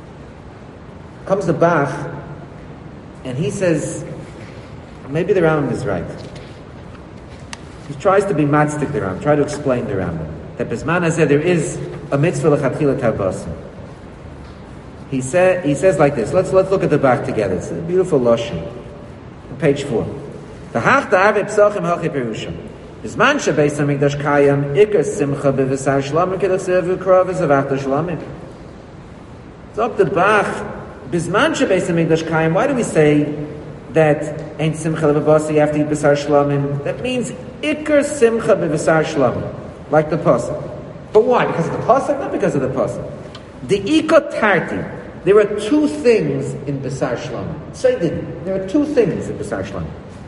Comes the Bach, and he says, maybe the Rambam is right. He tries to be matzdik the Rambam, try to explain the Rambam. That Bisman Hazeh, there is a mitzvah l'chatchila tavbasim. He says like this. Let's look at the Bach together. It's a beautiful lashon. On page 4. V'hach da'ave psachim hachi perushim. Bisman shebeis hamikdash kayam ikar simcha b'v'sar shlamim kedachsev v'krav v'zavach shlamim. So up the Bach, Bisman shebeis hamikdash kayam. Why do we say that ain't simcha lebabasa, you have to eat b'sar shlamim? That means ikar simcha b'v'sar shlamim, like the pasuk. But why? Because of the pasuk? Not because of the pasuk. The ikot tarti. There are two things in b'sar shlamim. Say there are two things in b'sar shlamim.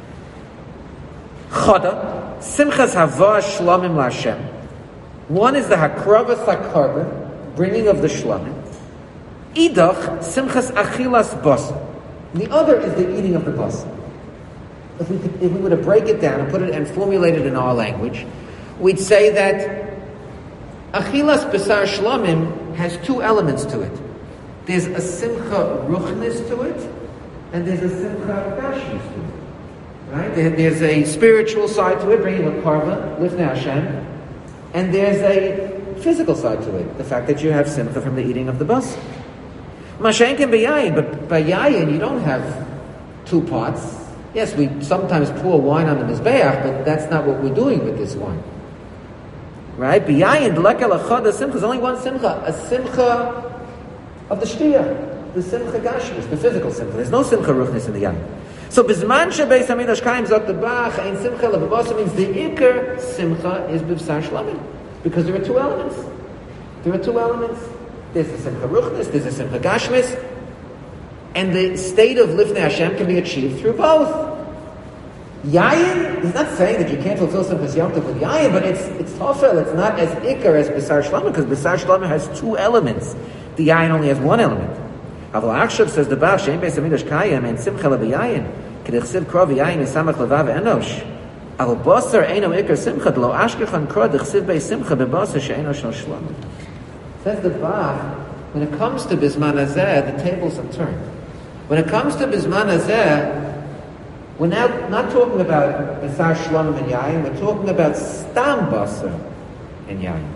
Chada, simchas havah shlamim l'Hashem. One is the hakravas hakarban, bringing of the shlamim. Idach, simchas achilas basar. The other is the eating of the basar. If we were to break it down and put it and formulate it in our language, we'd say that achilas b'sar shlamim has two elements to it. There's a simcha ruchnis to it, and there's a simcha gashmis to it. Right? There's a spiritual side to it, bringing a karma, lifnei Hashem, and there's a physical side to it, the fact that you have simcha from the eating of the basar. Mashen can be yayin, but by yayin you don't have two pots. Yes, we sometimes pour wine on the mizbeach, but that's not what we're doing with this wine. Right? B'yayin, d'leka l'chad, simcha, there's only one simcha, a simcha of the shtiyah, the simcha gashmis, the physical simcha. There's no simcha ruchnis in the yayin. So b'zman shebeis hamidrash kayim zot the bach, ein simcha lebavasa means the ikar simcha is b'vsar shlamim, because there are two elements. There's a simcha ruchnis, there's a simcha gashmis, and the state of lifnei Hashem can be achieved through both. Yayin, he's not saying that you can't fulfill simchas yom tov with yayin, but it's tofel, it's not as ikar as b'sar shlamim, because b'sar shlamim has two elements. The yayin only has one element. Aval Akshav says the Bach, she'en beis hamidrash kayim, and simcha le'yayin, k'dechsiv krov yayin yisamach levav enosh. Aval basar eino ikar simcha, d'lo ashkechan krov dechsiv beis simcha bebasar she'eno shel shlamim. Says the Bach, when it comes to Bisman Hazeh, the tables are turned. When it comes to Bisman Hazeh, we're now not talking about B'sar Shlamim and Yayin, we're talking about Stam Basar and Yayin.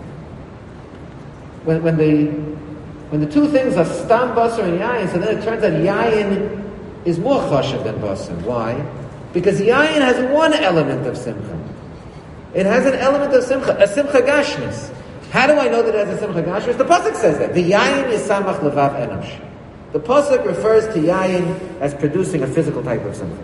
When the two things are Stam Basar and Yayin, so then it turns out Yayin is more chashav than Basar. Why? Because Yayin has one element of Simcha. It has an element of Simcha, a Simcha Gashmis. How do I know that it has a Simcha Gashmis? The Pasuk says that. The Yayin is Samach Levav Enosh. The Pasuk refers to Yayin as producing a physical type of Simcha.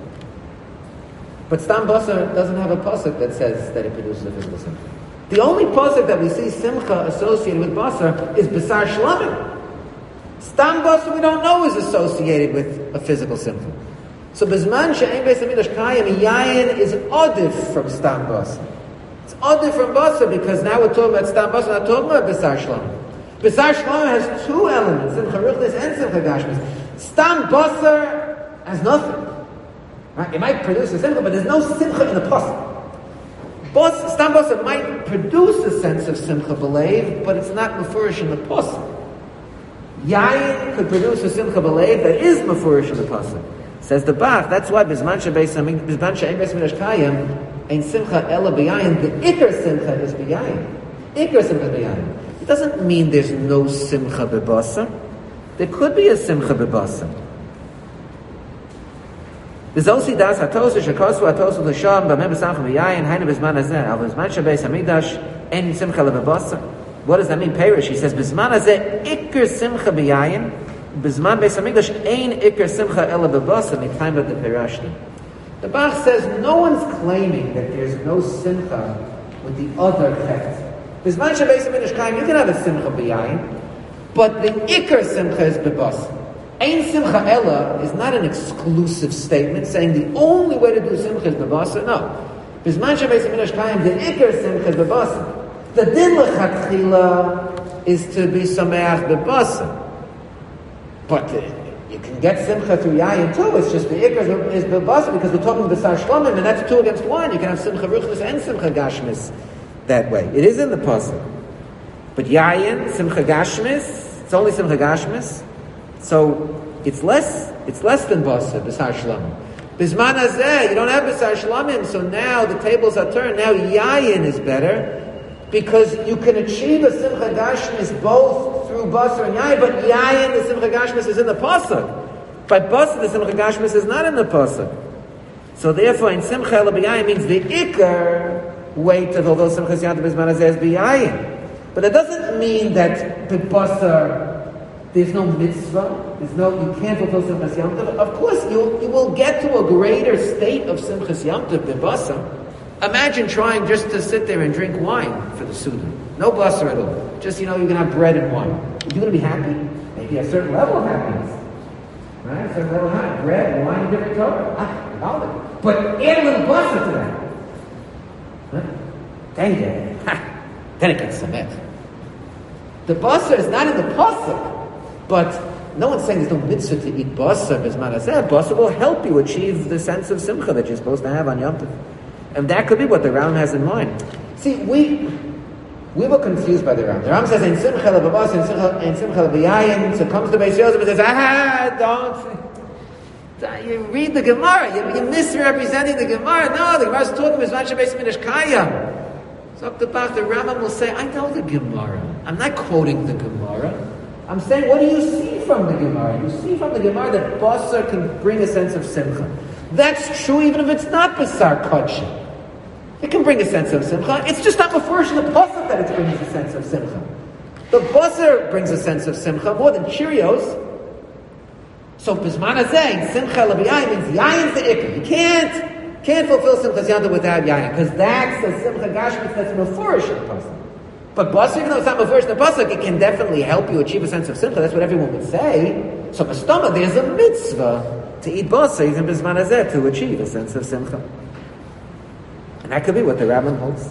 But Stam Basar doesn't have a pasuk that says that it produces a physical simcha. The only pasuk that we see simcha associated with Basar is B'sar Shlamim. Stam Basar we don't know is associated with a physical simcha. So B'zman she'en beis hamidrash kayim, yayin is odif from Stam Basar. It's odif from Basar because now we're talking about Stam Basar, not talking about B'sar Shlamim. B'sar Shlamim has two elements, simcha ruchnis and simcha gashmis. Stam Basar has nothing. Right? It might produce a simcha, but there's no simcha in the pasuk. Stam Basar might produce a sense of simcha b'leiv, but it's not mefurish in the pasuk. Yayin could produce a simcha b'leiv that is mefurish in the pasuk. Says the Bach, that's why Bisman she'en beis hamidrash kayim ein simcha ela b'yayin. The ikar simcha is b'yayin. Ikar simcha is b'yayin. It doesn't mean there's no simcha b'basar. There could be a simcha b'basar. V'zosi das hatosu shekosu hatosu l'sham b'mem b'samcha b'yayin hainu b'zman hazeh al b'zman shebeis hamidrash en simcha lebasar. What does that mean? Perish. He says b'zman hazeh ikar simcha b'yayin b'zman beis hamidrash ein ikar simcha ela b'basar mitayim of the perashtim. The Bach says no one's claiming that there's no simcha with the other effect. B'zman shebeis hamidrash kayim, you can have a simcha b'yayin, but the ikar simcha is b'basar. Ein simcha ela is not an exclusive statement saying the only way to do simcha is b'basar. No. B'zman shebeis hamidrash kayim, the ikar simcha is b'basar. The din l'chatchila is to be sameach b'basar. But you can get simcha through yayin too. It's just the ikar is b'basar because we're talking b'sar shlamim, and that's 2 against 1. You can have simcha ruchnis and simcha gashmis that way. It is in the pasuk. But yayin, simcha gashmis, it's only simcha gashmis. So it's less than Basar, B'sar Shlamim. Bisman Hazeh, you don't have B'sar Shlamim, so now the tables are turned. Now Yayin is better, because you can achieve a Simcha Gashmis both through Basar and Yayin, but Yayin, the Simcha Gashmis, is in the Pasuk. By Basar, the Simcha Gashmis is not in the Pasuk. So therefore, in Simcha Ela B'Yayin means the Iker weight of although Simchas Yom Tov Bisman Hazeh is B'Yayin. But it doesn't mean that the Basar, there's no mitzvah, you can't fulfill Simchas Yom Tov. Of course, you will get to a greater state of Simchas Yom Tov than Basar. Imagine trying just to sit there and drink wine for the Suda. No Basar at all. Just, you can have bread and wine. Are you going to be happy? Maybe a certain level of happiness. Right? A certain level of happiness. Bread, wine, different color. But add a little Basar to that. Huh? Then it gets Samet. The Basar is not in the Pasuk, but no one's saying there's no mitzvah to eat Basar, Bisman Hazeh. Basar will help you achieve the sense of Simcha that you're supposed to have on Yom Tov. And that could be what the Ram has in mind. See, we were confused by the Ram. The Ram says, in Simcha L'Basar, in Simcha L'B'Yayin, so comes to Beis Yosef and says, don't. You read the Gemara, you're misrepresenting the Gemara. No, the Gemara is talking about Beis Midrash Kayam. So the Rambam will say, I know the Gemara. I'm not quoting the Gemara. I'm saying, what do you see from the Gemara? You see from the Gemara that Basar can bring a sense of Simcha. That's true even if it's not Basar Kodshim. It can bring a sense of Simcha. It's just not Mefurish in the Pasuk that it brings a sense of Simcha. The Basar brings a sense of Simcha more than Cheerios. So Bisman Hazeh, Simcha L'B'Yayin means Yayin's the Iker. You can't fulfill Simchas Yom Tov without Yayin, because that's the Simcha Gashmis that's Mefurish in the Pasuk. But Basar, even though it's not Mefurish in the Pasuk, it can definitely help you achieve a sense of Simcha. That's what everyone would say. So Mastama, there's a mitzvah to eat Basar, even Bisman Hazeh, to achieve a sense of Simcha. And that could be what the Rambam holds.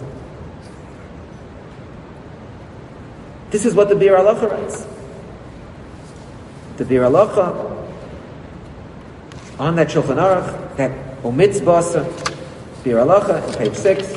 This is what the Bir Halacha writes. The Bir Halacha, on that Shulchan Aruch, that omits Basar, Bir Halacha, on page 6.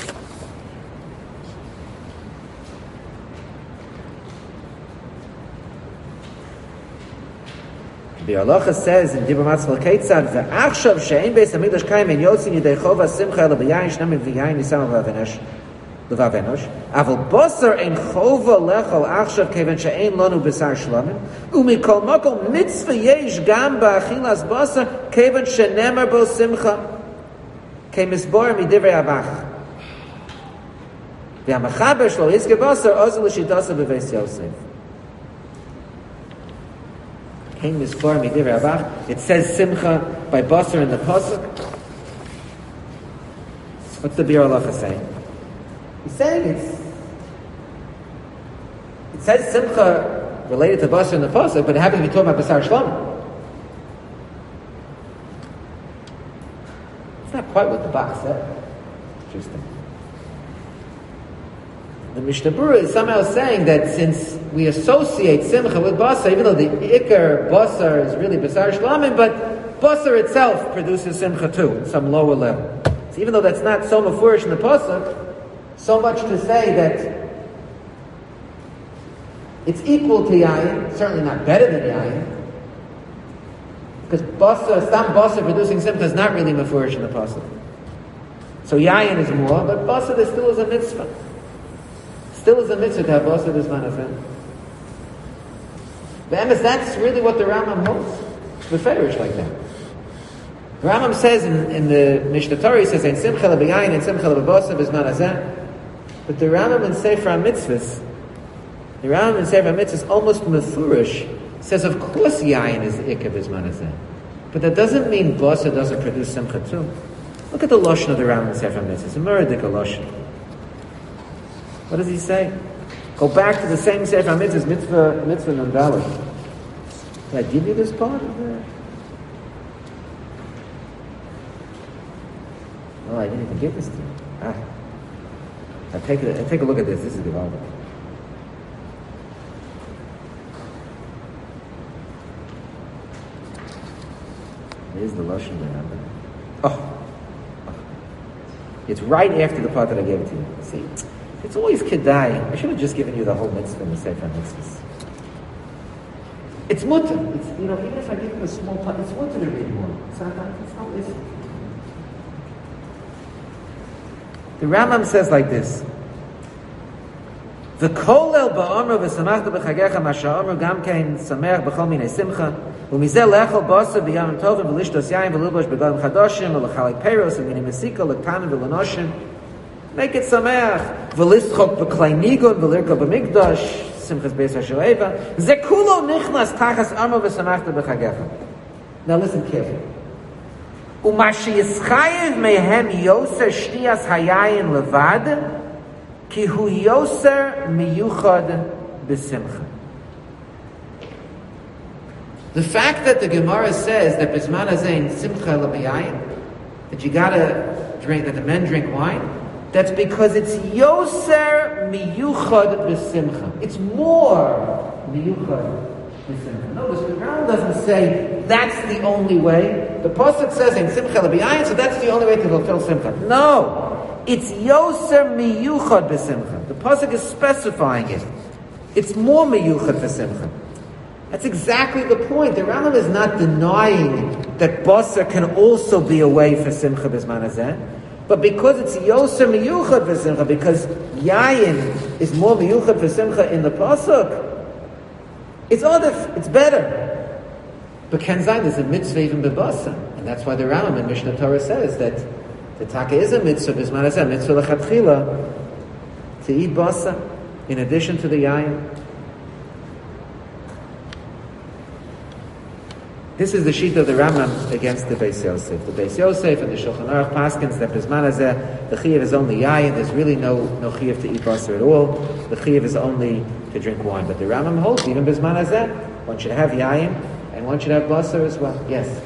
Bir Halacha says in Dibur Matzal Keitzad, "Ve'achshav she'ein beis hamikdash kaim en yotzin yidei chova simcha ela b'yayin shnam v'yayin nisam l'vavenosh. Aval basar ein chova lechol achshav kevan she'ein lanu b'sar shlamim. Umikol makom mitzvah yesh gam ba'achilas basar kevan she'nemar bo simcha kemisbor midivrei abach. Ve'amachaber shlo yizke basar ozil l'shitasa b'veis Yosef." It says Simcha by Basar in the Pasuk. What's the Bir Halacha saying? He's saying it says Simcha related to Basar in the Pasuk, but it happens to be talking about Basar Shlamim. It's not quite what the Bach said. Interesting. The Mishnah Berurah is somehow saying that since we associate Simcha with Basar, even though the Iker Basar is really Basar Shlamim, but Basar itself produces Simcha too, at some lower level. So even though that's not so mafurish in the Pasuk, so much to say that it's equal to Yayin, certainly not better than Yayin, because Stam Basar producing Simcha is not really mafurish in the Pasuk. So Yayin is more, but Basar there still is a mitzvah. Still is a mitzvah to have Basar Bisman Hazeh. But that's really what the Rambam holds. Beferish like that. The Rambam says in the Mishnah Torah, he says, "Ein simcha l'b'yayin, ein simcha l'b'basar Bisman Hazeh." But the Rambam in Sefer HaMitzvahs, almost mefurish, says, of course Yayin is Ikar Bisman Hazeh. But that doesn't mean Basar doesn't produce Simcha too. Look at the Lashon of the Rambam in Sefer HaMitzvahs. It's a muradik Lashon. What does he say? Go back to the same Sefer HaMitzvahs, Mitzvah Nun Daled. Did I give you this part of that? Oh, I didn't even give this to you. Take a look at this. This is Gevaldik. Here's the Lashon there. Oh. It's right after the part that I gave it to you. See? It's always Kedai. I should have just given you the whole mitzvah in the Sefer HaMitzvahs. It's mutter. It's, even if I give him a small part, it's mutter to read more. It's not issue. The Rambam says like this. V'kolel ba'amru v'samachta b'chagecha masha'amru gam kein samech b'chol minei simcha u'mizeh lechol basa b'yamim tovim v'lishtos yayin v'lubosh b'gadim chadoshim v'lechalek peiros v'minim mesika l'ktanim v'lanoshim. Make it samech v'lischok b'klei nigun v'lirka b'mikdash simchas beis ha'shoeva zekulo nichnas tachas amru v'samachta b'chagecha. Now listen carefully. U'mashi yischayev mehem yoser shtiyas hayayin levad Ki hu yoser miyuchad b'simcha. The fact that the Gemara says that bisman hazein simcha l'mayayin, that you gotta drink, that the men drink wine, that's because it's yoser miyuchad b'simcha. It's more miyuchad b'simcha. Notice the Quran doesn't say that's the only way. The pasuk says in simcha l'mayayin, so that's the only way to fulfill simcha. No. It's yoser miyuchad b'simcha. The pasuk is specifying it. It's more miyuchad b'simcha. That's exactly the point. The Rambam is not denying that basar can also be a way for simcha b'zman hazeh, but because it's yoser miyuchad b'simcha, because yayin is more miyuchad b'simcha in the pasuk, it's odif, it's better. But ken zayin is a mitzvah even b'basar, and that's why the Rambam in Mishnah Torah says that the taka is a mitzvah, bisman hazeh, mitzvah l'chatchila, to eat basa, in addition to the yayin. This is the sheet of the Rambam against the Beis Yosef. The Beis Yosef and the Shulchan Aruch paskins that bisman hazeh, the chiyuv is only yayin, there's really no chiyuv to eat basa at all, the chiyuv is only to drink wine. But the Rambam holds, even bisman hazeh, one should have yayin, and one should have basa as well. Yes?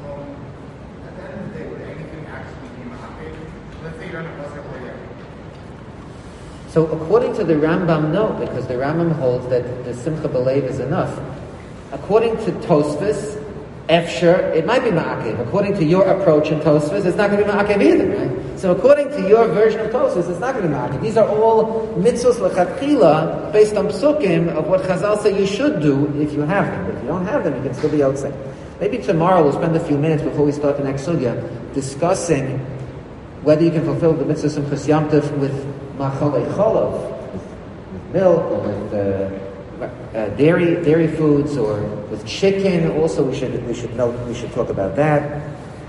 So according to the Rambam, no, because the Rambam holds that the Simcha B'Leiv is enough. According to Tosfos, Efsher, it might be Ma'akev. According to your approach in Tosfos, it's not going to be Ma'akev either, right? So according to your version of Tosfos, it's not going to be Ma'akev. These are all mitzvos l'chatchila based on psukim of what Chazal say you should do if you have them. But if you don't have them, you can still be outside. Maybe tomorrow we'll spend a few minutes before we start the next sugya discussing whether you can fulfill the mitzvah Simchas Yom Tov with machalei cholov, with milk, or with dairy foods, or with chicken. Also, we should talk about that.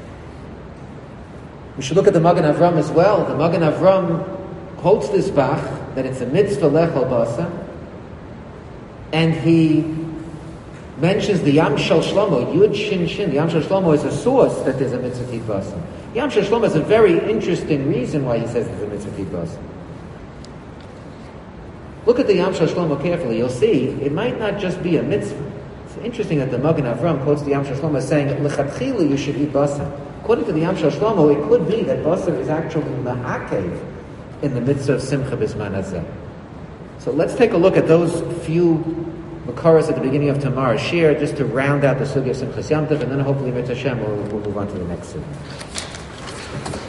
We should look at the Magen Avram as well. The Magen Avram quotes this bach that it's a mitzvah lechol basa, and he mentions the Yam Shel Shlomo, Yud Shin Shin. The Yam Shel Shlomo is a source that there's a mitzvah to eat basa. Yam Shel Shlomo is a very interesting reason why he says there's a mitzvah to eat basa. Look at the Yam Shel Shlomo carefully. You'll see it might not just be a mitzvah. It's interesting that the Magen Avram quotes the Yam Shel Shlomo saying l'chatchila you should eat basa. According to the Yam Shel Shlomo, it could be that basa is actually ma'akev in the mitzvah of simcha b'zman hazeh. So let's take a look at those few makaras at the beginning of tomorrow's shir, just to round out the sugya of Simchas Yom Tov, and then hopefully Mit Hashem we'll move on to the next sugya.